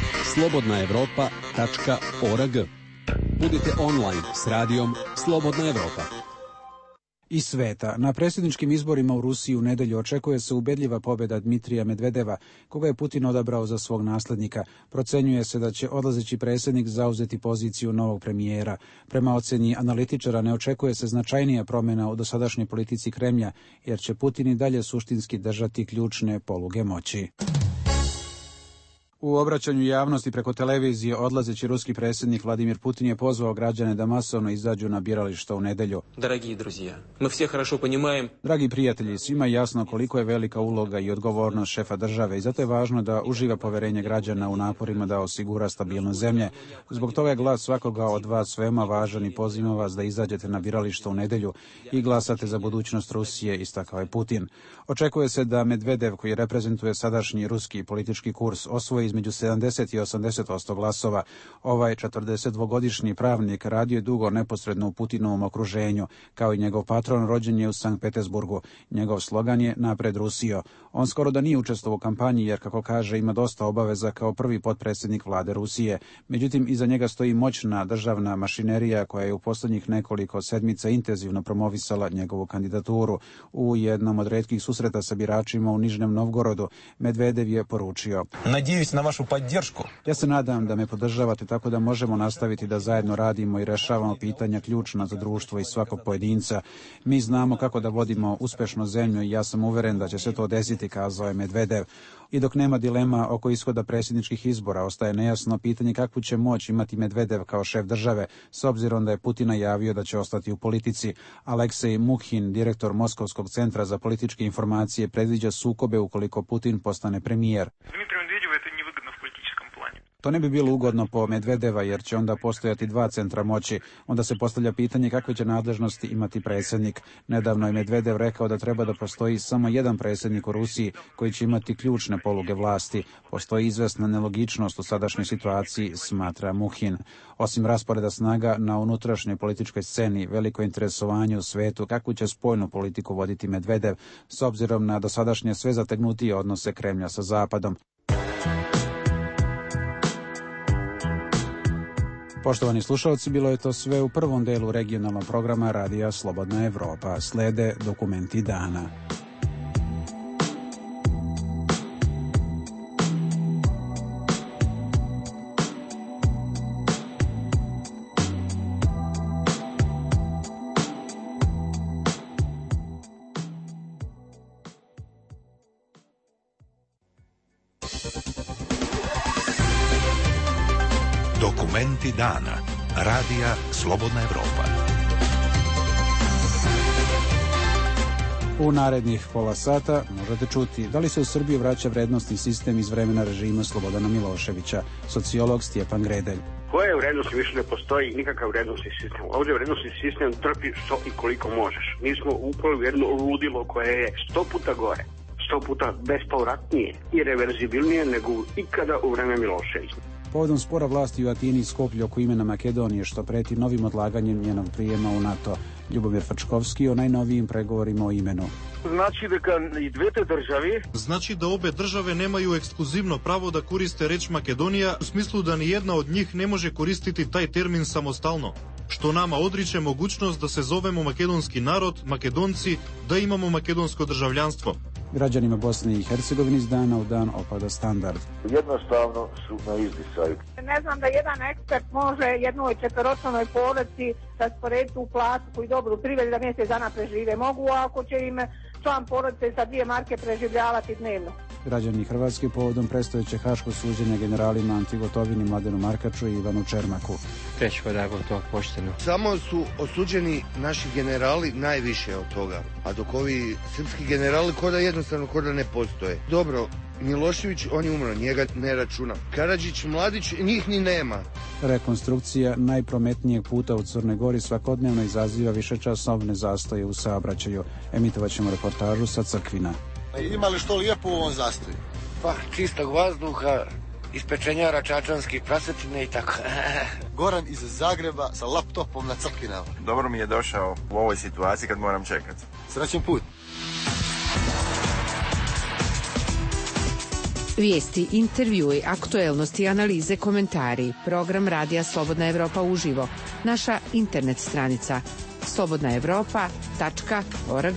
slobodnaevropa.org. Budite online s radijom Slobodna Evropa. Iz sveta. Na predsjedničkim izborima u Rusiji u nedjelju očekuje se ubedljiva pobjeda Dmitrija Medvedeva, koga je Putin odabrao za svog nasljednika. Procenjuje se da će odlazeći predsjednik zauzeti poziciju novog premijera. Prema ocjeni analitičara ne očekuje se značajnija promjena u dosadašnjoj politici Kremlja, jer će Putin i dalje suštinski držati ključne poluge moći. U obraćanju javnosti preko televizije odlazeći ruski predsjednik Vladimir Putin je pozvao građane da masovno izađu na birališta u nedjelju. Dragi prijatelji, svima je jasno koliko je velika uloga i odgovornost šefa države i zato je važno da uživa povjerenje građana u naporima da osigura stabilnost zemlje. Zbog toga je glas svakoga od vas veoma važan i pozivam vas da izađete na birališta u nedjelju i glasate za budućnost Rusije, istakao je Putin. Očekuje se da Medvedev, koji reprezentuje sadašnji ruski politički kurs, osvoji između 70 i 80% glasova. Ovaj 42-godišnji pravnik radio je dugo neposredno u Putinovom okruženju. Kao i njegov patron, rođen je u Sankt Petersburgu. Njegov slogan je Napred Rusijo. On skoro da nije učestvovao u kampanji jer, kako kaže, ima dosta obaveza kao prvi potpredsjednik vlade Rusije. Međutim, iza njega stoji moćna državna mašinerija koja je u posljednjih nekoliko sedmica intenzivno promovisala njegovu kandidaturu. U jednom od retkih susreta sa biračima u Nižnem Novgorodu Medvedev je poručio: Nadjević na vašu podršku. Ja se nadam da me podržavate tako da možemo nastaviti da zajedno radimo i rešavamo pitanja ključna za društvo i svakog pojedinca. Mi znamo kako da vodimo uspešnu zemlju i ja sam uveren da će se to desiti, kazao je Medvedev. I dok nema dilema oko ishoda predsjedničkih izbora, ostaje nejasno pitanje kakvu će moć imati Medvedev kao šef države, s obzirom da je Putin najavio da će ostati u politici. Aleksej Mukhin, direktor Moskovskog centra za političke informacije, predviđa sukobe ukoliko Putin postane premijer. To ne bi bilo ugodno po Medvedeva, jer će onda postojati dva centra moći. Onda se postavlja pitanje kakve će nadležnosti imati predsjednik. Nedavno je Medvedev rekao da treba da postoji samo jedan predsjednik u Rusiji koji će imati ključne poluge vlasti. Postoji izvesna nelogičnost u sadašnjoj situaciji, smatra Muhin. Osim rasporeda snaga na unutrašnjoj političkoj sceni, veliko interesovanje u svetu kakvu će spoljnu politiku voditi Medvedev s obzirom na dosadašnje sve zategnutije odnose Kremlja sa Zapadom. Poštovani slušalci, bilo je to sve u prvom delu regionalnog programa Radija Slobodna Evropa. Slede dokumenti dana. Dokumenti dana. Radija Slobodna Evropa. U narednih pola sata možete čuti da li se u Srbiju vraća vrednostni sistem iz vremena režima Slobodana Miloševića, sociolog Stjepan Gredelj. Koje vrednosti više ne postoji nikakav vrednostni sistem. Ovdje vrednostni sistem trpi što i koliko možeš. Mi smo upali u jedno ludilo koje je 100 puta gore, 100 puta bespovratnije i reverzibilnije nego ikada u vreme Miloševića. Povodom spora vlasti u Atini i Skoplju oko imena Makedonije, što preti novim odlaganjem njenog prijema u NATO, Ljubomir Frčkovski o najnovijim pregovorima o imenu. Znači da i dvete državi... Znači da obe države nemaju ekskluzivno pravo da koriste reč Makedonija, u smislu da ni jedna od njih ne može koristiti taj termin samostalno, što nama odriče mogućnost da se zovemo makedonski narod, Makedonci, da imamo makedonsko državljanstvo. Građanima Bosne i Hercegovine iz dana u dan opada standard. Jednostavno su na izdisaju. Ne znam da jedan ekspert može jednoj četvoročlanoj porodici rasporediti u platu koji dobro priveli da mjesec dana prežive. Mogu ako će im član porodice sa 2 marke preživljavati dnevno. Građani Hrvatske povodom predstojećeg haškog suđenja generalima Anti Gotovini, Mladenu Markaču i Ivanu Čermaku. Teško da je to pošteno. Samo su osuđeni naši generali najviše od toga, a dok ovi srpski generali ko da ne postoje. Dobro, Milošević, on je umro, njega ne računa. Karadžić, Mladić, njih ni nema. Rekonstrukcija najprometnijeg puta u Crnoj Gori svakodnevno izaziva višečasovne zastoje u saobraćaju. Emitovat ćemo reportažu sa Crkvina. Ima li što lijepo u ovom zastoju? Pa, čistog vazduha, ispečenjara čačanskih prasetine i tako. Goran iz Zagreba sa laptopom na Crkvinama. Dobro mi je došao u ovoj situaciji kad moram čekati. Srećan put. Vijesti, intervjui, aktuelnosti, analize, komentari. Program Radija Slobodna Evropa uživo. Naša internet stranica slobodnaevropa.org.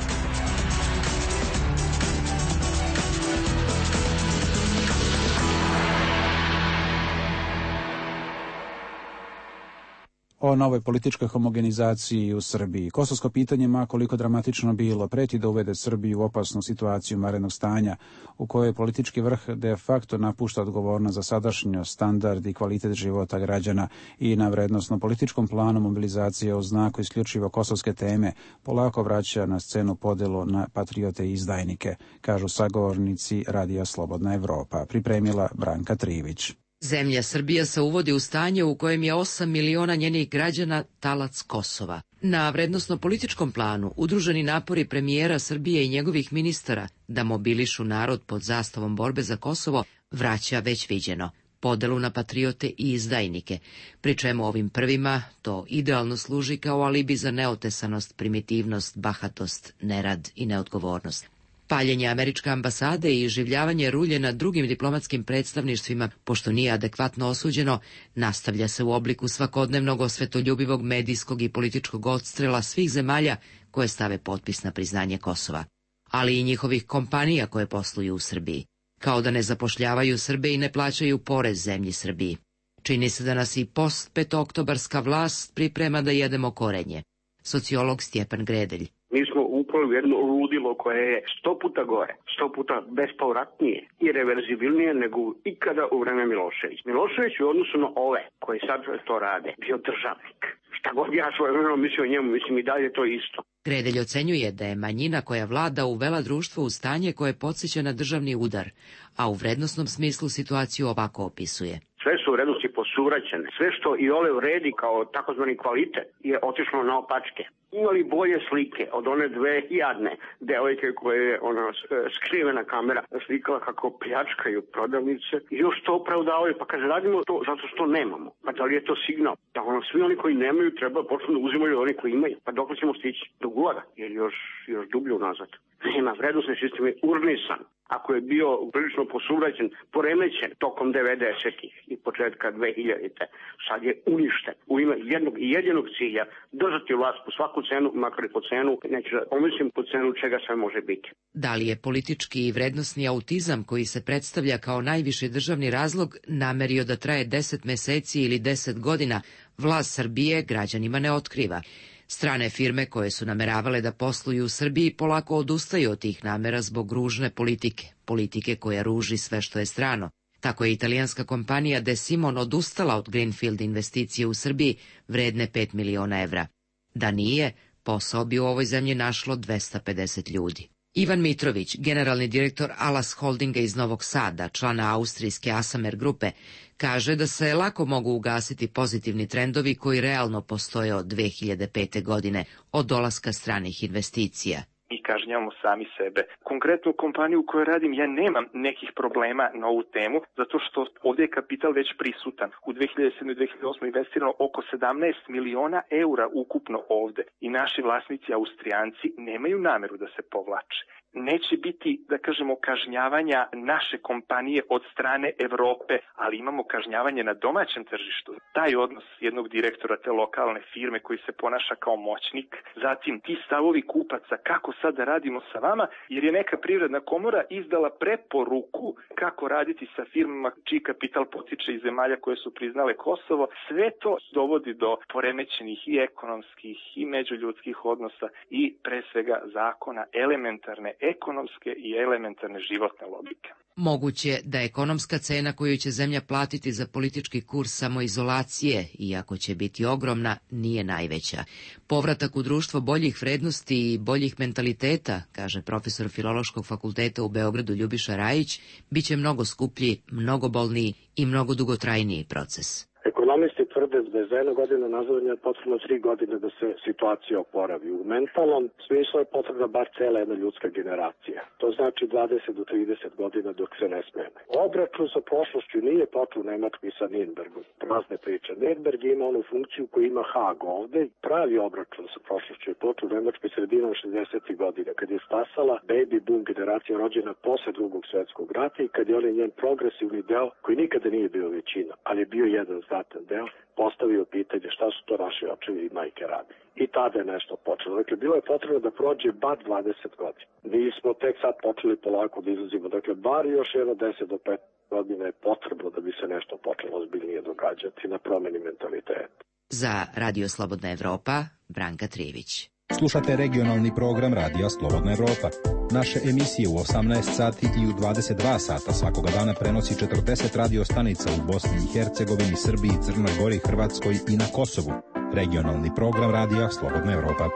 O novoj političkoj homogenizaciji u Srbiji. Kosovsko pitanje, ma koliko dramatično bilo, preti da uvede Srbiju u opasnu situaciju vanrednog stanja, u kojoj politički vrh de facto napušta odgovornost za sadašnjost, standard i kvalitet života građana i na vrednostno političkom planu mobilizacije u znaku isključivo kosovske teme polako vraća na scenu podelu na patriote i izdajnike, kažu sagovornici Radija Slobodna Evropa. Pripremila Branka Trivić. Zemlja Srbija se uvodi u stanje u kojem je 8 miliona njenih građana talac Kosova. Na vrednostno-političkom planu udruženi napori premijera Srbije i njegovih ministara da mobilišu narod pod zastavom borbe za Kosovo vraća već viđeno podelu na patriote i izdajnike, pri čemu ovim prvima to idealno služi kao alibi za neotesanost, primitivnost, bahatost, nerad i neodgovornost. Paljenje američke ambasade i iživljavanje rulje na drugim diplomatskim predstavništvima, pošto nije adekvatno osuđeno, nastavlja se u obliku svakodnevnog osvetoljubivog medijskog i političkog odstrela svih zemalja koje stave potpis na priznanje Kosova, ali i njihovih kompanija koje posluju u Srbiji, kao da ne zapošljavaju Srbe i ne plaćaju porez zemlji Srbiji. Čini se da nas i post-petooktobarska vlast priprema da jedemo korenje. Sociolog Stjepan Gredelj. Mi smo upali u jedno ludilo koje je 100 puta gore, 100 puta bespovratnije i reverzibilnije nego ikada u vreme Milošević. Milošević u odnosu na ove koji sad to rade bio državnik. Šta god ja svojevremeno mislio o njemu, mislim i dalje to isto. Gredelj ocenjuje da je manjina koja vlada uvela društvo u stanje koje podsjeća na državni udar, a u vrednosnom smislu situaciju ovako opisuje. posuvraćene. Sve što i ole vredi kao takozvani kvalitet je otišlo na opačke. Imali bolje slike od one dve jadne devojke koje je ona skrivena kamera slikala kako pljačkaju prodavnice i još to opravdavaju. Pa kaže, radimo to zato što nemamo. Pa da li je to signal? Da svi oni koji nemaju treba počnu da uzimaju oni koji imaju. Pa dok ćemo stići? Do gora ili još dublje unazad. Nema, vrednosni sistem je urnisan. Ako je bio prilično posuvraćen, poremećen tokom 90-ih i početka 2000-te, sad je uništen u ime jednog i jedinog cilja držati vlast po svaku cenu, makar i po cenu, neću da pomislim po cenu čega sve može biti. Da li je politički i vrednosni autizam koji se predstavlja kao najviši državni razlog namerio da traje 10 meseci ili 10 godina, vlast Srbije građanima ne otkriva. Strane firme koje su nameravale da posluju u Srbiji polako odustaju od tih namera zbog ružne politike koja ruži sve što je strano. Tako je italijanska kompanija De Simon odustala od Greenfield investicije u Srbiji vredne 5 miliona evra. Da nije, posao bi u ovoj zemlji našlo 250 ljudi. Ivan Mitrović, generalni direktor Alas Holdinga iz Novog Sada, člana austrijske Asamer grupe, kaže da se lako mogu ugasiti pozitivni trendovi koji realno postoje od 2005. godine, od dolaska stranih investicija. Mi kažnjavamo sami sebe. Konkretno u kompaniju u kojoj radim ja nemam nekih problema na ovu temu, zato što ovdje je kapital već prisutan. U 2007. i 2008. investirano oko 17 miliona eura ukupno ovde i naši vlasnici Austrijanci nemaju nameru da se povlače. Neće biti, da kažemo, kažnjavanja naše kompanije od strane Evrope, ali imamo kažnjavanje na domaćem tržištu. Taj odnos jednog direktora te lokalne firme koji se ponaša kao moćnik, zatim ti stavovi kupaca kako sad da radimo sa vama, jer je neka privredna komora izdala preporuku kako raditi sa firmama čiji kapital potiče iz zemalja koje su priznale Kosovo. Sve to dovodi do poremećenih i ekonomskih i međuljudskih odnosa i pre svega zakona elementarne ekonomske i elementarne životne logike. Moguće da ekonomska cena koju će zemlja platiti za politički kurs samoizolacije, iako će biti ogromna, nije najveća. Povratak u društvo boljih vrednosti i boljih mentaliteta, kaže profesor Filološkog fakulteta u Beogradu Ljubiša Rajić, bit će mnogo skuplji, mnogo bolniji i mnogo dugotrajniji proces. Ekonomisti tvrde da je za 1 godinu nazadovanja potrebno 3 godine da se situacija oporavi. U mentalnom smislu je potrebna bar cela jedna ljudska generacija. To znači 20 do 30 godina dok se ne smene. Obračun sa prošlošću nije počeo u Nemačkoj sa Nürnbergom. Prazne priče. Nürnberg ima onu funkciju koju ima Haag ovde. Pravi obračun sa prošlošću je počeo u Nemačkoj sredinom 60. godina, kad je stasala baby boom generacija rođena posle Drugog svjetskog rata i kad je on njen progresivni deo, koji nikada nije bio većina, ali je bio jedan znatan deo, postavio pitanje šta su to naši očevi i majke radi. I tada je nešto počelo. Dakle, bilo je potrebno da prođe bar 20 godina. Mi smo tek sad počeli polako da izlazimo. Dakle, bar još jedno 10 do 15 godina je potrebno da bi se nešto počelo ozbiljnije događati na promeni mentaliteta. Za Radio Slobodna Evropa, Branka Trijević. Slušate regionalni program Radija Slobodna Evropa. Naše emisije u 18 sati i u 22 sata svakoga dana prenosi 40 radio stanica u Bosni i Hercegovini, Srbiji, Crnoj Gori, Hrvatskoj i na Kosovu. Regionalni program Radija Slobodna Evropa.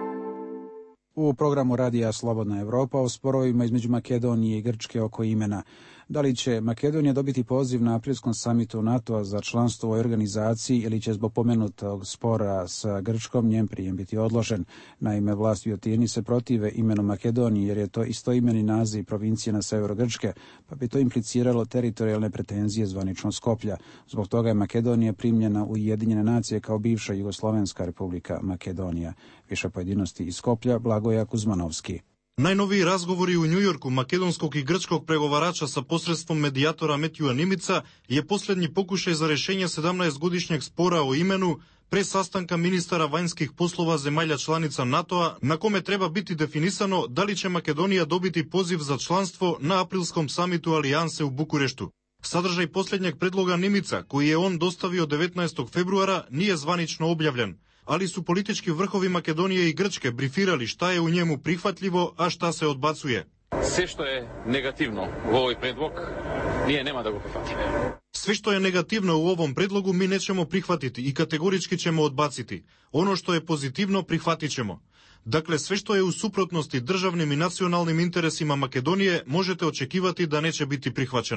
U programu Radija Slobodna Evropa o sporovima između Makedonije i Grčke oko imena. Da li će Makedonija dobiti poziv na aprilskom samitu NATO-a za članstvo u ovoj organizaciji ili će zbog pomenutog spora sa Grčkom njen prijem biti odložen? Naime, vlasti u Atini se protive imenu Makedonije jer je to istoimeni naziv provincije na severu Grčke, pa bi to impliciralo teritorijalne pretenzije zvaničnog Skoplja. Zbog toga je Makedonija primljena u Ujedinjene nacije kao bivša Jugoslovenska republika Makedonija. Više pojedinosti iz Skoplja, Blagoja Kuzmanovski. Najnoviji razgovori u Njujorku makedonskog i grčkog pregovarača sa posredstvom medijatora Metjua Nimica je posljednji pokušaj za rješenje 17-godišnjeg spora o imenu pre sastanka ministara vanjskih poslova zemalja članica NATO-a, na kome treba biti definisano da li će Makedonija dobiti poziv za članstvo na aprilskom samitu Alijanse u Bukureštu. Sadržaj posljednjeg predloga Nimica, koji je on dostavio 19. februara, nije zvanično objavljen, ali su politički vrhovi Makedonije i Grčke brifirali šta je u njemu prihvatljivo, a šta se odbacuje. Sve što je negativno u ovoj predlog, nema da ga prihvatimo. Sve što je negativno u ovom predlogu mi nećemo prihvatiti i kategorički ćemo odbaciti. Ono što je pozitivno prihvatit ćemo. Dakle, sve što je u suprotnosti državnim i nacionalnim interesima Makedonije možete očekivati da neće biti prihvaćeno.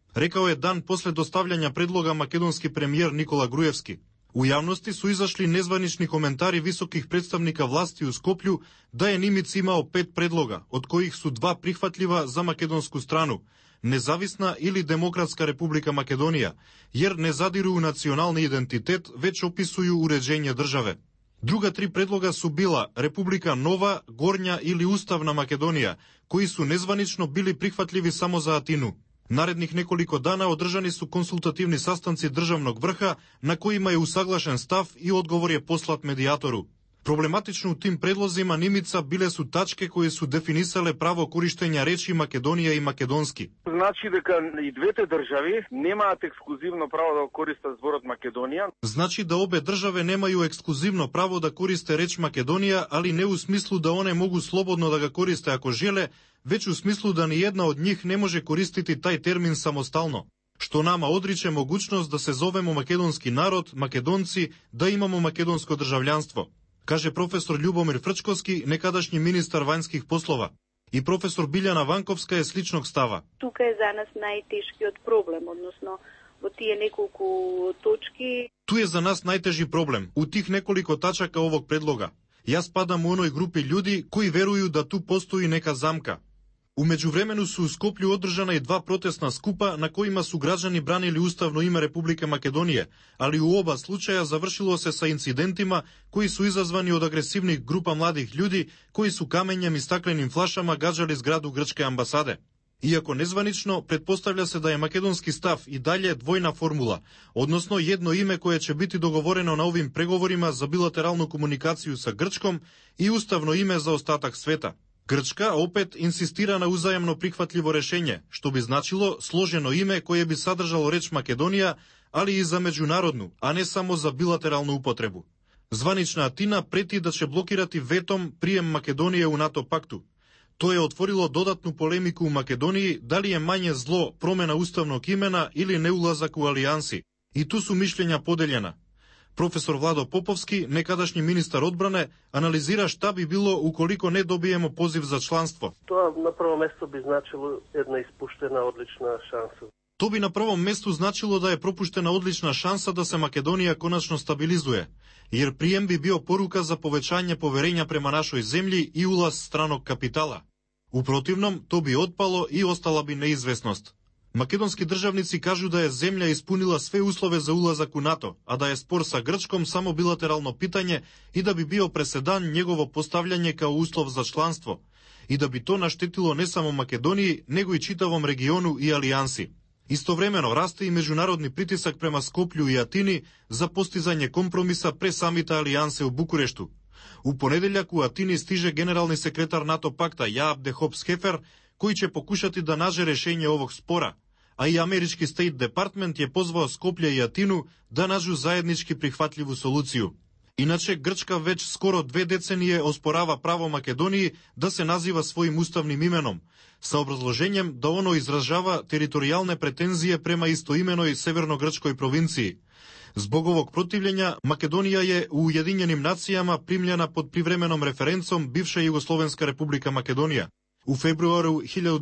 Rekao je dan posle dostavljanja predloga makedonski premijer Nikola Gruevski. U javnosti su izašli nezvanični komentari visokih predstavnika vlasti u Skoplju da je Nimic imao 5 predloga, od kojih su 2 prihvatljiva za makedonsku stranu, Nezavisna ili Demokratska Republika Makedonija, jer ne zadiru u nacionalni identitet, već opisuju uređenje države. Druga 3 predloga su bila Republika Nova, Gornja ili Ustavna Makedonija, koji su nezvanično bili prihvatljivi samo za Atinu. Narednih nekoliko dana održani su konsultativni sastanci državnog vrha na kojima je usaglašen stav i odgovor je poslat medijatoru. Problematično u tim predlozima Nimica bile su tačke koje su definisale pravo korištenja reči Makedonija i makedonski. Значи дека и двете држави немаат ексклузивно право да користат зборот Македонија. Значи да обе државе немају ексклузивно право да користе реч Македонија, али не у смислу да one могу слободно да ga користе ако желе, već u smislu da ni jedna od njih ne može koristiti taj termin samostalno, što nama odriče mogućnost da se zovemo makedonski narod, Makedonci, da imamo makedonsko državljanstvo, kaže profesor Ljubomir Frčkovski, nekadašnji ministar vanjskih poslova. I profesor Biljana Vankovska je sličnog stava. Тука е за нас најтешкиот проблем, односно во тие неколку точки. Tu je za nas najteži problem, u tih nekoliko tačaka ovog predloga. Ja spadam u onoj grupi ljudi koji veruju da tu postoji neka zamka. U međuvremenu su u Skoplju održana i 2 protestna skupa na kojima su građani branili ustavno ime Republike Makedonije, ali u oba slučaja završilo se sa incidentima koji su izazvani od agresivnih grupa mladih ljudi koji su kamenjem i staklenim flašama gađali zgradu grčke ambasade. Iako nezvanično, pretpostavlja se da je makedonski stav i dalje dvojna formula, odnosno jedno ime koje će biti dogovoreno na ovim pregovorima za bilateralnu komunikaciju sa Grčkom i ustavno ime za ostatak sveta. Grčka opet insistira na uzajamno prihvatljivo rešenje, što bi značilo složeno ime koje bi sadržalo reč Makedonija, ali i za međunarodnu, a ne samo za bilateralnu upotrebu. Zvanična Atina preti da će blokirati vetom prijem Makedonije u NATO paktu. To je otvorilo dodatnu polemiku u Makedoniji da li je manje zlo promjena ustavnog imena ili neulazak u alijansi. I tu su mišljenja podeljena. Profesor Vlado Popovski, nekadašnji ministar odbrane, analizira šta bi bilo ukoliko ne dobijemo poziv za članstvo. To na prvo mesto bi značilo jedna ispuštena odlična šansa. To bi na prvom mestu značilo da je propuštena odlična šansa da se Makedonija konačno stabilizuje, jer prijem bi bio poruka za povećanje poverenja prema našoj zemlji i ulaz stranog kapitala. U protivnom, to bi otpalo i ostala bi neizvesnost. Makedonski državnici kažu da je zemlja ispunila sve uslove za ulazak u NATO, a da je spor sa Grčkom samo bilateralno pitanje i da bi bio presedan njegovo postavljanje kao uslov za članstvo i da bi to naštetilo ne samo Makedoniji, nego i čitavom regionu i alijansi. Istovremeno raste i međunarodni pritisak prema Skoplju i Atini za postizanje kompromisa pre samita alijanse u Bukureštu. U ponedeljak u Atini stiže generalni sekretar NATO pakta Jaap de Hoop Scheffer, koji će pokušati da nađe rešenje ovog spora, a i američki State Department je pozvao Skoplje i Atinu da nađu zajednički prihvatljivu soluciju. Inače, Grčka već skoro 2 decenije osporava pravo Makedoniji da se naziva svojim ustavnim imenom, sa obrazloženjem da ono izražava teritorijalne pretenzije prema istoimenoj severnogrčkoj provinciji. Zbog ovog protivljenja, Makedonija je u Ujedinjenim nacijama primljena pod privremenom referencom bivša Jugoslovenska republika Makedonija. U februaru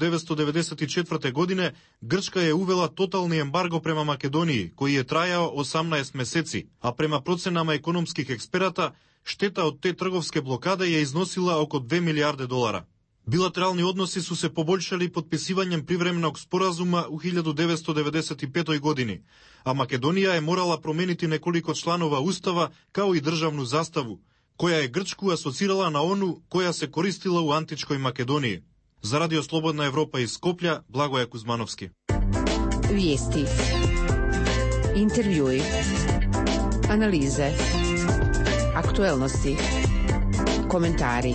1994. godine Grčka je uvela totalni embargo prema Makedoniji, koji je trajao 18 meseci, a prema procenama ekonomskih eksperata, šteta od te trgovske blokade je iznosila oko 2 milijarde dolara. Bilateralni odnosi su se poboljšali potpisivanjem privremenog sporazuma u 1995. godini, a Makedonija je morala promeniti nekoliko članova ustava kao i državnu zastavu, koja je Grčku asocirala na onu koja se koristila u antičkoj Makedoniji. Za Radio Slobodna Evropa iz Skoplja, Blagoje Kuzmanovski. Vijesti, intervjui, analize, aktuelnosti, komentari.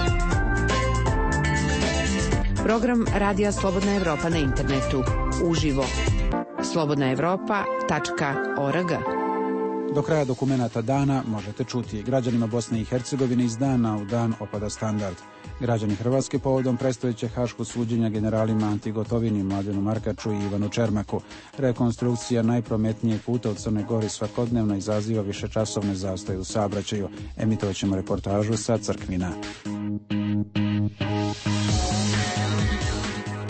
Program Radija Slobodna Evropa na internetu, uživo, slobodnaevropa.org. Do kraja dokumenata dana možete čuti: građanima Bosne i Hercegovine iz dana u dan opada standard. Građani Hrvatske povodom predstojećeg haškog suđenja generalima Anti Gotovini, Mladenu Markaču i Ivanu Čermaku. Rekonstrukcija najprometnijeg puta u Crnoj Gori svakodnevno izaziva višečasovne zastoje u saobraćaju. Emitovat ćemo reportažu sa Crkvina.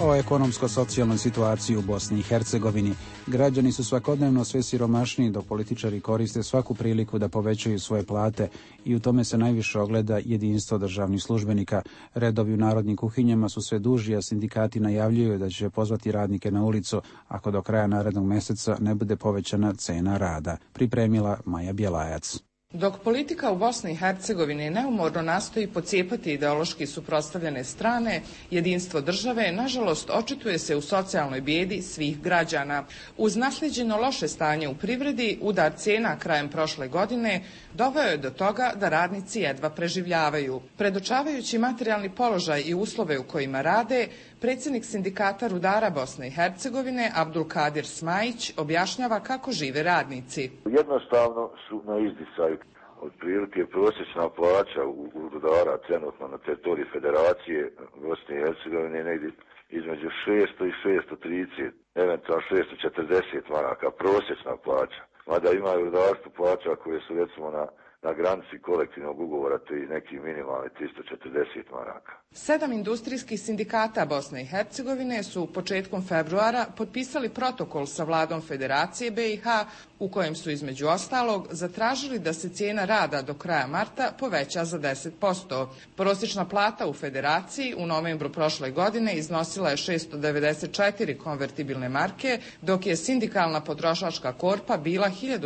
O ekonomsko-socijalnoj situaciji u Bosni i Hercegovini. Građani su svakodnevno sve siromašniji, dok političari koriste svaku priliku da povećaju svoje plate i u tome se najviše ogleda jedinstvo državnih službenika. Redovi u narodnim kuhinjama su sve duži, a sindikati najavljuju da će pozvati radnike na ulicu ako do kraja narednog meseca ne bude povećana cena rada. Pripremila Maja Bjelajac. Dok politika u Bosni i Hercegovini neumorno nastoji pocijepati ideološki suprotstavljene strane, jedinstvo države, nažalost, očituje se u socijalnoj bijedi svih građana. Uz naslijeđeno loše stanje u privredi, udar cijena krajem prošle godine doveo je do toga da radnici jedva preživljavaju. Predočavajući materijalni položaj i uslove u kojima rade, predsjednik sindikata rudara Bosne i Hercegovine, Abdulkadir Smajić, objašnjava kako žive radnici. Jednostavno su na izdisaju. Otprilike prosječna plaća u rudara trenutno na teritoriji Federacije Bosne i Hercegovine je negdje između 600 i 630, eventualno 640 maraka, prosječna plaća. Mada ima i rudarstvo plaća koje su recimo na granici kolektivnog ugovora, te i neki minimalni 340 maraka. 7 industrijskih sindikata Bosne i Hercegovine su početkom februara potpisali protokol sa vladom Federacije BiH u kojem su između ostalog zatražili da se cijena rada do kraja marta poveća za 10%. Prosječna plata u Federaciji u novembru prošle godine iznosila je 694 konvertibilne marke, dok je sindikalna potrošačka korpa bila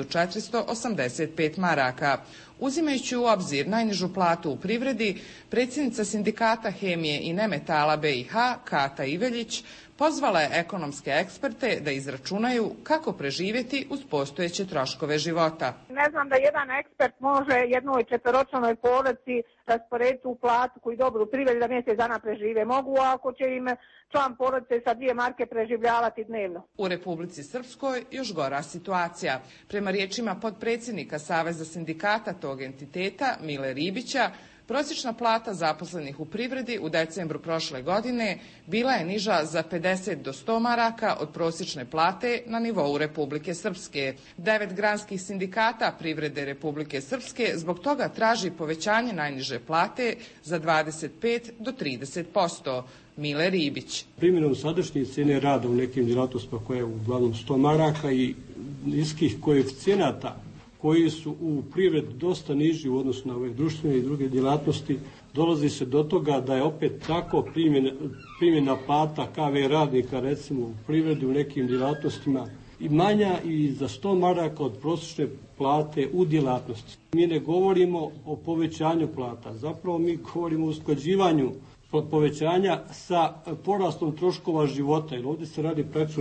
1485 maraka. Uzimajući u obzir najnižu platu u privredi, predsjednica sindikata hemije i nemetala BiH, Kata Iveljić, pozvala je ekonomske eksperte da izračunaju kako preživjeti uz postojeće troškove života. Ne znam da jedan ekspert može jednoj četvoročlanoj porodici rasporediti u platu koju dobro u privredi da mjesec dana prežive. Mogu ako će im član porodice sa 2 marke preživljavati dnevno. U Republici Srpskoj još gora situacija. Prema riječima potpredsjednika Saveza sindikata tog entiteta, Mile Ribića, prosječna plata zaposlenih u privredi u decembru prošle godine bila je niža za 50 do 100 maraka od prosječne plate na nivou Republike Srpske. 9 granskih sindikata privrede Republike Srpske zbog toga traži povećanje najniže plate za 25 do 30%. Mile Ribić. Primjenom sadašnje cijene rada u nekim djelatnostima koje je uglavnom 100 maraka i niskih koeficijenata koji su u privredi dosta niži u odnosu na ove društvene i druge djelatnosti, dolazi se do toga da je opet tako primjena plata KV radnika recimo u privredi u nekim djelatnostima i manja i za 100 maraka od prosječne plate u djelatnosti. Mi ne govorimo o povećanju plata, zapravo mi govorimo o usklađivanju povećanja sa porastom troškova života, jer ovdje se radi praktično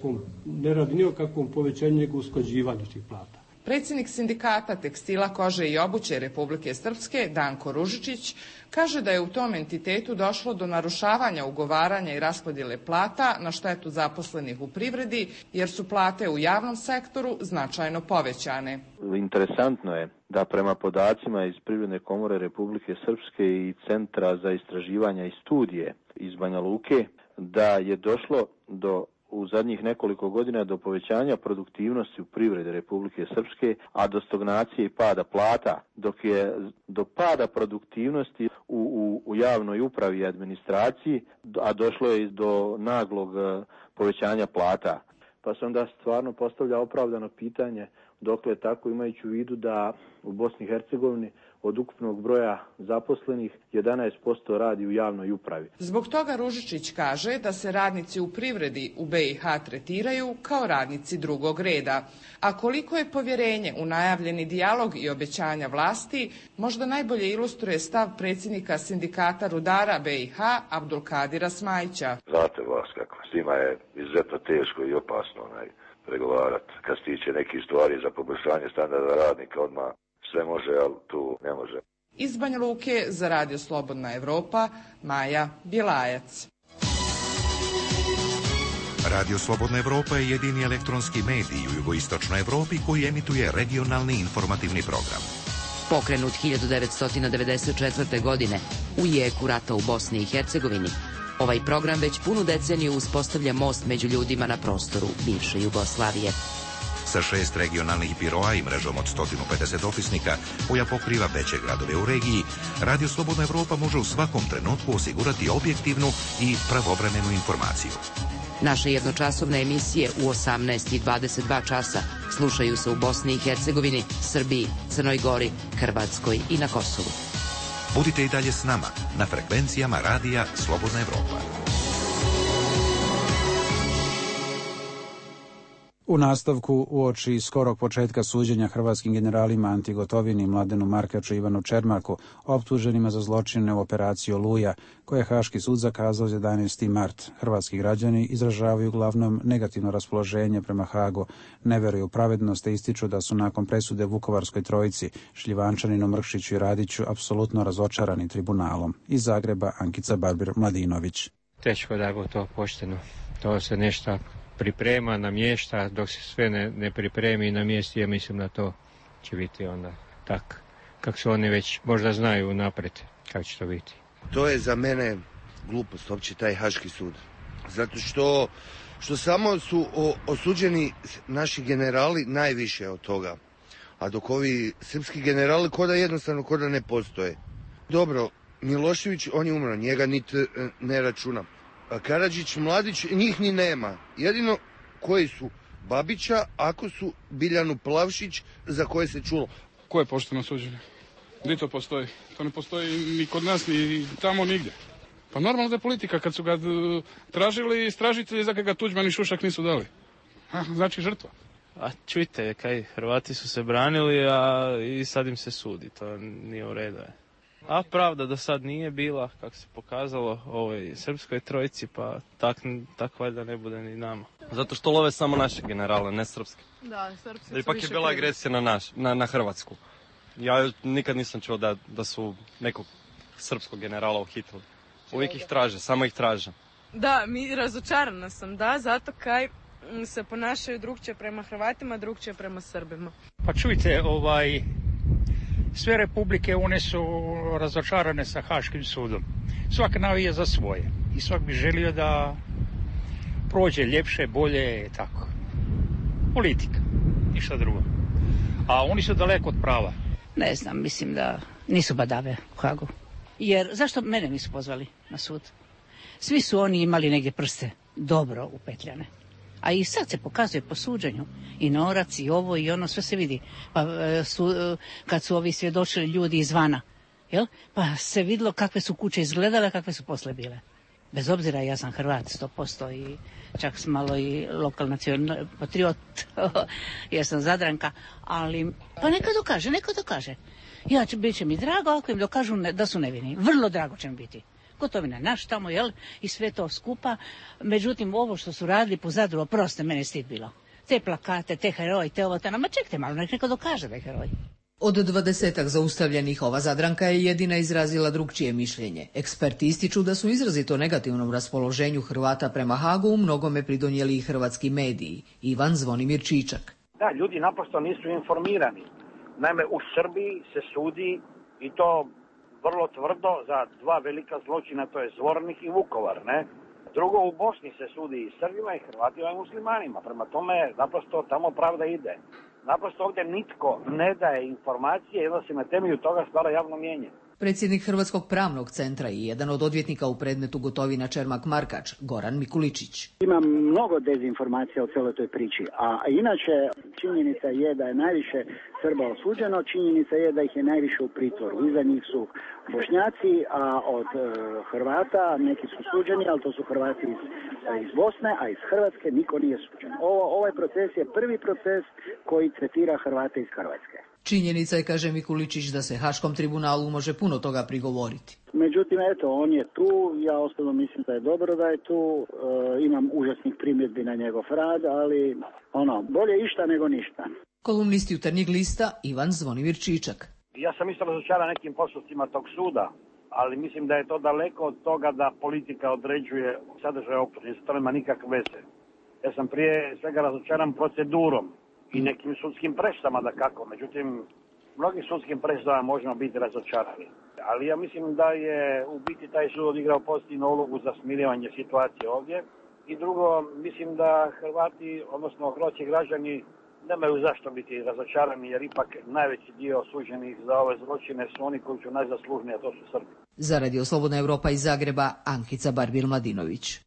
ne radi ni o kakvom povećanju nego usklađivanju tih plata. Predsjednik sindikata tekstila, kože i obuće Republike Srpske, Danko Ružičić, kaže da je u tom entitetu došlo do narušavanja ugovaranja i raspodjele plata na štetu zaposlenih u privredi, jer su plate u javnom sektoru značajno povećane. Interesantno je da prema podacima iz Privredne komore Republike Srpske i Centra za istraživanja i studije iz Banja Luke, da je došlo u zadnjih nekoliko godina do povećanja produktivnosti u privredi Republike Srpske, a do stagnacije i pada plata, dok je do pada produktivnosti u javnoj upravi i administraciji, a došlo je do naglog povećanja plata. Pa se onda stvarno postavlja opravdano pitanje dokle je tako, imajući u vidu da u Bosni i Hercegovini od ukupnog broja zaposlenih 11% radi u javnoj upravi. Zbog toga Ružičić kaže da se radnici u privredi u BiH tretiraju kao radnici drugog reda. A koliko je povjerenje u najavljeni dijalog i obećanja vlasti, možda najbolje ilustruje stav predsjednika sindikata rudara BiH, Abdulkadira Smajića. Znate vas kako, s njima je izuzetno teško i opasno pregovarati. Kad se tiče nekih stvari za poboljšanje standarda radnika, odmah sve može, ali tu ne može. Iz Banja Luke za Radio Slobodna Evropa, Maja Bjelajac. Radio Slobodna Evropa je jedini elektronski medij u jugoistočnoj Evropi koji emituje regionalni informativni program. Pokrenut 1994. godine u jeku rata u Bosni i Hercegovini, ovaj program već punu deceniju uspostavlja most među ljudima na prostoru bivše Jugoslavije. sa 6 regionalnih biroa i mrežom od 150 opisnika koja pokriva veće gradove u regiji, Radio Slobodna Evropa može u svakom trenutku osigurati objektivnu i pravovremenu informaciju. Naše jednočasovne emisije u 18 i 22 časa slušaju se u Bosni i Hercegovini, Srbiji, Crnoj Gori, Hrvatskoj i na Kosovu. Budite i dalje s nama na frekvencijama Radija Slobodna Evropa. U nastavku, uoči skorog početka suđenja hrvatskim generalima Anti Gotovini, Mladenu Markaču i Ivanu Čermaku, optuženima za zločine u operaciji Oluja, koje je Haški sud zakazao za 11. mart, hrvatski građani izražavaju uglavnom negativno raspoloženje prema Hagu, ne veruju u pravednost te ističu da su nakon presude Vukovarskoj trojici, Šljivančaninu, Mrkšiću i Radiću, apsolutno razočarani tribunalom. Iz Zagreba, Ankica Barbir-Mladinović. Teško da je to pošteno. To se nešto priprema, namješta, dok se sve ne pripremi i namjesti, ja mislim da to će biti onda tak, kako su oni već možda znaju unaprijed kako će to biti. To je za mene glupost, uopće taj Haški sud. Zato što samo su osuđeni naši generali najviše od toga. A dok ovi srpski generali jednostavno ne postoje. Dobro, Milošević, on je umro, njega niti ne računam. Karadžić, Mladić, njih ni nema. Jedino koji su Babića, ako su Biljanu Plavšić, za koje se čulo. Ko je pošteno suđenje? Gdje to postoji? To ne postoji ni kod nas, ni tamo, nigdje. Pa normalno da je politika, kad su ga tražili istražitelji, za ga Tuđman i Šušak nisu dali. Znači žrtva. A čujte, Hrvati su se branili, a i sad im se sudi, to nije u redu. A pravda do sad nije bila, kako se pokazalo, ovoj srpskoj trojici, pa tak valjda ne bude ni nama. Zato što love samo naše generale, ne srpske. Da, srpske da ipak je bila agresija na Hrvatsku. Ja nikad nisam čuo da su nekog srpskog generala uhitili. Uvijek ih traže, samo ih traže. Da, razočarana sam, zato kaj se ponašaju drugčije prema Hrvatima, drugčije prema Srbima. Pa čujte, sve republike one su razočarane sa Haškim sudom. Svak navija za svoje i svak bi želio da prođe ljepše, bolje, tako. Politika, ništa drugo. A oni su daleko od prava. Ne znam, mislim da nisu badave u Hagu. Jer zašto mene nisu pozvali na sud? Svi su oni imali negdje prste dobro upetljane. A i sad se pokazuje po suđenju. I norac, i ovo, i ono, sve se vidi. Pa kad su ovi svjedočili ljudi izvana, pa se vidjelo kakve su kuće izgledale, kakve su posle bile. Bez obzira, ja sam Hrvat 100% i čak sam malo i lokalna patriot, jer sam Zadranka, ali pa neka dokaže. Bit će mi drago ako im dokažu da su nevini. Vrlo drago će mi biti. Gotovina naš tamo, i sve to skupa. Međutim, ovo što su radili po Zadru, oproste, mene stid bilo. Te plakate, te heroji, te ovo, ma čekajte malo, neko dokaže da je heroj. Od 20 zaustavljenih ova Zadranka je jedina izrazila drugčije mišljenje. Eksperti ističu da su izrazito negativnom raspoloženju Hrvata prema Hagu u mnogome pridonijeli i hrvatski mediji. Ivan Zvonimir Čičak. Da, ljudi naprosto nisu informirani. Naime, u Srbiji se sudi i to vrlo tvrdo za dva velika zločina, to je Zvornik i Vukovar, ne? Drugo, u Bosni se sudi i Srbima i Hrvatima i muslimanima. Prema tome, naprosto tamo pravda ide. Naprosto ovdje nitko ne daje informacije i onda se na temelju toga stvara javno mnijenje. Predsjednik Hrvatskog pravnog centra i jedan od odvjetnika u predmetu Gotovina Čermak Markač, Goran Mikuličić. Ima mnogo dezinformacija o cijeloj toj priči, a inače činjenica je da je najviše Srba osuđeno, činjenica je da ih je najviše u pritvoru. Iza njih su Bošnjaci, a od Hrvata neki su suđeni, ali to su Hrvati iz Bosne, a iz Hrvatske niko nije suđen. Ovaj proces je prvi proces koji tretira Hrvate iz Hrvatske. Činjenica je, kaže Mikuličić, da se Haškom tribunalu može puno toga prigovoriti. Međutim, on je tu, ja osobno mislim da je dobro da je tu, imam užasnih primjedbi na njegov rad, ali bolje išta nego ništa. Kolumnist Jutarnjeg lista Ivan Zvonimir Čičak. Ja sam isto razočaran nekim postupcima tog suda, ali mislim da je to daleko od toga da politika određuje sadržaj optužnice, to nema nikakve veze. Ja sam prije svega razočaran procedurom i nekim sudskim presudama dakako, međutim, mnogim sudskim presudama možemo biti razočarani. Ali ja mislim da je u biti taj sud odigrao pozitivnu ulogu za smirivanje situacije ovdje. I drugo, mislim da Hrvati, odnosno hrvatski građani, nemaju zašto biti razočarani, jer ipak najveći dio osuđenih za ove zločine su oni koji su najzaslužniji, a to su Srbi. Za Radio Slobodna Evropa iz Zagreba, Ankica Barbil-Mladinović.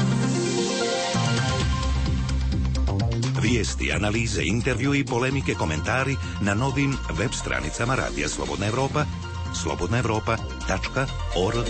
Vijesti, analize, intervju i polemike, komentari na novim web stranicama Radija Slobodna Evropa, slobodnaevropa.org.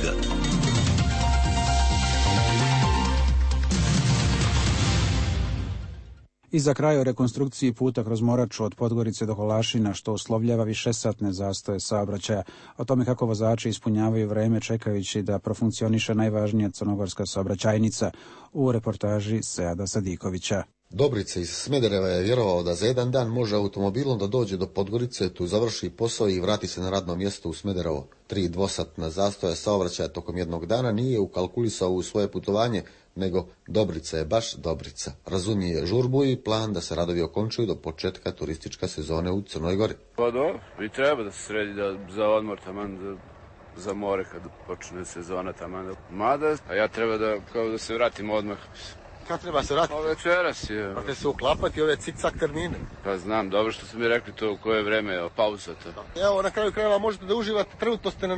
I za kraj o rekonstrukciji puta kroz Moraču od Podgorice do Holašina, što uslovljava višesatne zastoje saobraćaja. O tome kako vozači ispunjavaju vreme čekajući da profunkcioniše najvažnija crnogorska saobraćajnica, u reportaži Seada Sadikovića. Dobrica iz Smedereva je vjerovao da za jedan dan može automobilom da dođe do Podgorice, tu završi posao i vrati se na radno mjesto u Smederevo. 3 dvosatna zastoja saobraćaja tokom jednog dana nije ukalkulisao u svoje putovanje, nego Dobrica je baš Dobrica. Razumije žurbu i plan da se radovi okončuju do početka turističke sezone u Crnoj Gori. Pa dobro, i treba da se sredi za odmor taman za more kad počne sezona taman. Mada, a ja treba da se vratim odmah. Kad treba se vratiti? Večeras je. Pa te se uklapati ove cik-cak termine. Pa znam, dobro što su mi rekli to u koje vreme, pauza to. Evo, na kraju krajeva možete da uživate, trenutno ste na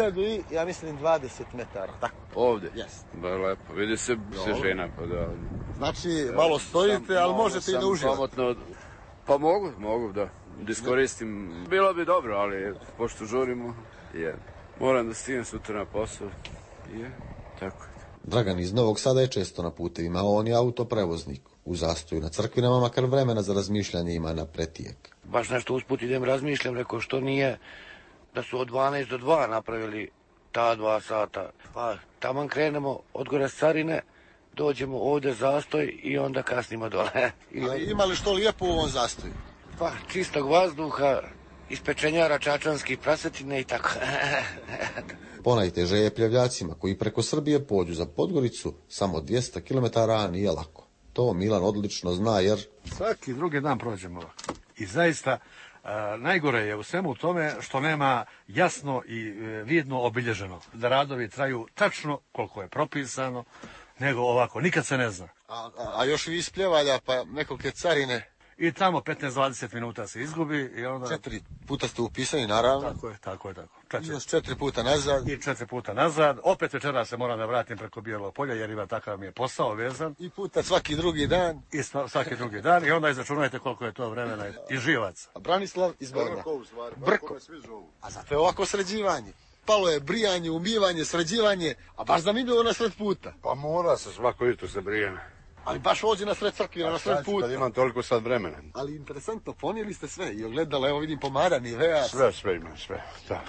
1020 metara, tako? Ovdje? Jes. Ba lepo, vidi se žena, pa da. Znači, malo stojite, ali možete i da uživate. Pa mogu da iskoristim. Bilo bi dobro, ali pošto žurimo, moram da stignem sutra na posao. Tako je. Dragan iz Novog Sada je često na putevima, on je autoprevoznik. U zastoju na Crkvinama, makar vremena za razmišljanje ima na pretijek. Baš nešto usput idem razmišljam, rekao što nije da su od 12 do 2 napravili ta 2 sata. Pa taman krenemo od gore s Carine, dođemo ovdje zastoj i onda kasnimo dole. Ali ima li što lijepo u ovom zastoju? Pa čistog vazduha, ispečenjara čačanskih prasetine i tako. Ponajteže je pljevljacima koji preko Srbije pođu za Podgoricu samo 200 km, a nije lako. To Milan odlično zna jer... Svaki drugi dan prođemo ovako. I zaista najgore je u svemu tome što nema jasno i vidno obilježeno. Da radovi traju tačno koliko je propisano, nego ovako, nikad se ne zna. A još vi ispljevanja, pa nekolike carine... I tamo 15-20 minuta se izgubi i onda... 4 puta ste upisani, naravno. Tako je. I još 4 puta nazad. I 4 puta nazad. Opet večera se moram da vratim preko Bijelog polja, jer ima takav mi je posao vezan. I puta svaki drugi dan. I svaki drugi dan. I onda izračunajte koliko je to vremena i živaca. A Branislav iz Gornja. Brko. A zato je ovako sređivanje. Palo je brijanje, umivanje, sređivanje, a baš zanimljivo na sred puta. Pa mora se svako jutro se brijeme. Ali baš ovdje na sred Crkvina, na sred puta. Kad imam toliko sad vremena. Ali interesantno, ponijeli ste sve i ogledala, evo vidim pomara, nivea. Sve imam, sve. Da.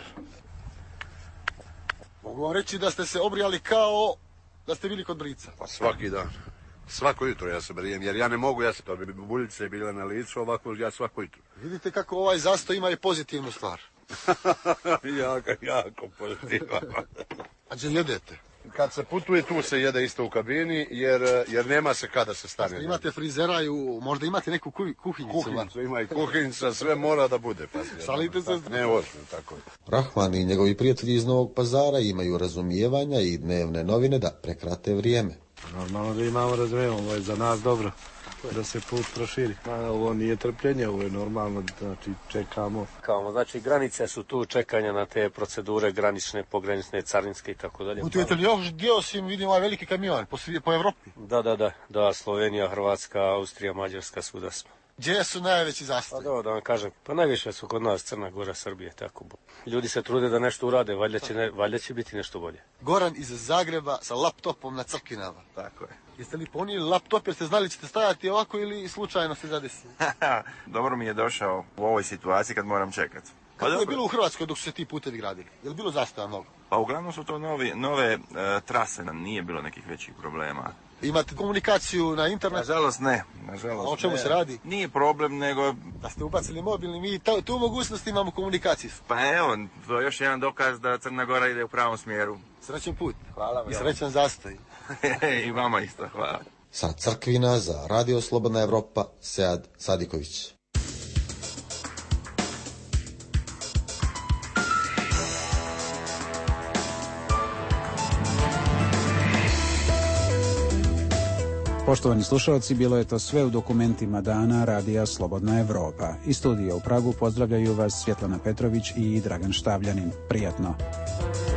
Mogu vam reći da ste se obrijali kao da ste bili kod brica. Pa svaki dan. Svako jutro ja se brijem, jer ja ne mogu, to bi buljice bile na licu, ovako ja svako jutro. Vidite kako ovaj zastoj ima i pozitivnu stvar. jako pozitivno. A gdje jedete? Kad se putuje, tu se jede isto u kabini, jer nema se kada se stane. Pa imate frizera i možda imate neku kuhinjicu. Kuhinjicu, ima i kuhinjica, sve mora da bude. Salite se? Ne, ozbiljno, tako je. Rahman i njegovi prijatelji iz Novog Pazara imaju razumijevanja i dnevne novine da prekrate vrijeme. Normalno da imamo razumijevanje, ovo je za nas dobro. Da se put proširi. Ovo nije trpljenje, ovo je normalno, znači čekamo. Znači granice su tu, čekanja na te procedure granične, pogranične, carinske i tako dalje. Putujete li još gdje osim, vidim ovaj veliki kamion, po Evropi? Da, Slovenija, Hrvatska, Austrija, Mađarska, svuda smo. Gdje su najveći zastoji? Pa da vam kažem, pa najviše su kod nas Crna Gora, Srbije, tako. Ljudi se trude da nešto urade, valjda će biti nešto bolje. Goran iz Zagreba sa laptopom na Crkvinama. Tako je. Jeste li ponijeli laptop jer ste znali ćete stajati ovako ili slučajno se zadesili? Dobro mi je došao u ovoj situaciji kad moram čekati. Kako je bilo u Hrvatskoj dok su se ti putevi gradili? Je li bilo zastoja mnogo? Pa uglavnom su to nove trase, nije bilo nekih većih problema. Imate komunikaciju na internetu? Nažalost ne. A o čemu se radi? Nije problem, nego... Da ste ubacili mobilni, mi tu mogućnost imamo komunikaciju. Pa evo, to je još jedan dokaz da Crna Gora ide u pravom smjeru. Srećan put. Hvala vam. I srećan zastoj. I vama isto, hvala. Sa Crkvina za Radio Slobodna Evropa, Sead Sadiković. Poštovani slušalci, bilo je to sve u dokumentima dana Radija Slobodna Evropa. Iz studija u Pragu pozdravljaju vas Svjetlana Petrović i Dragan Štavljanin. Prijatno.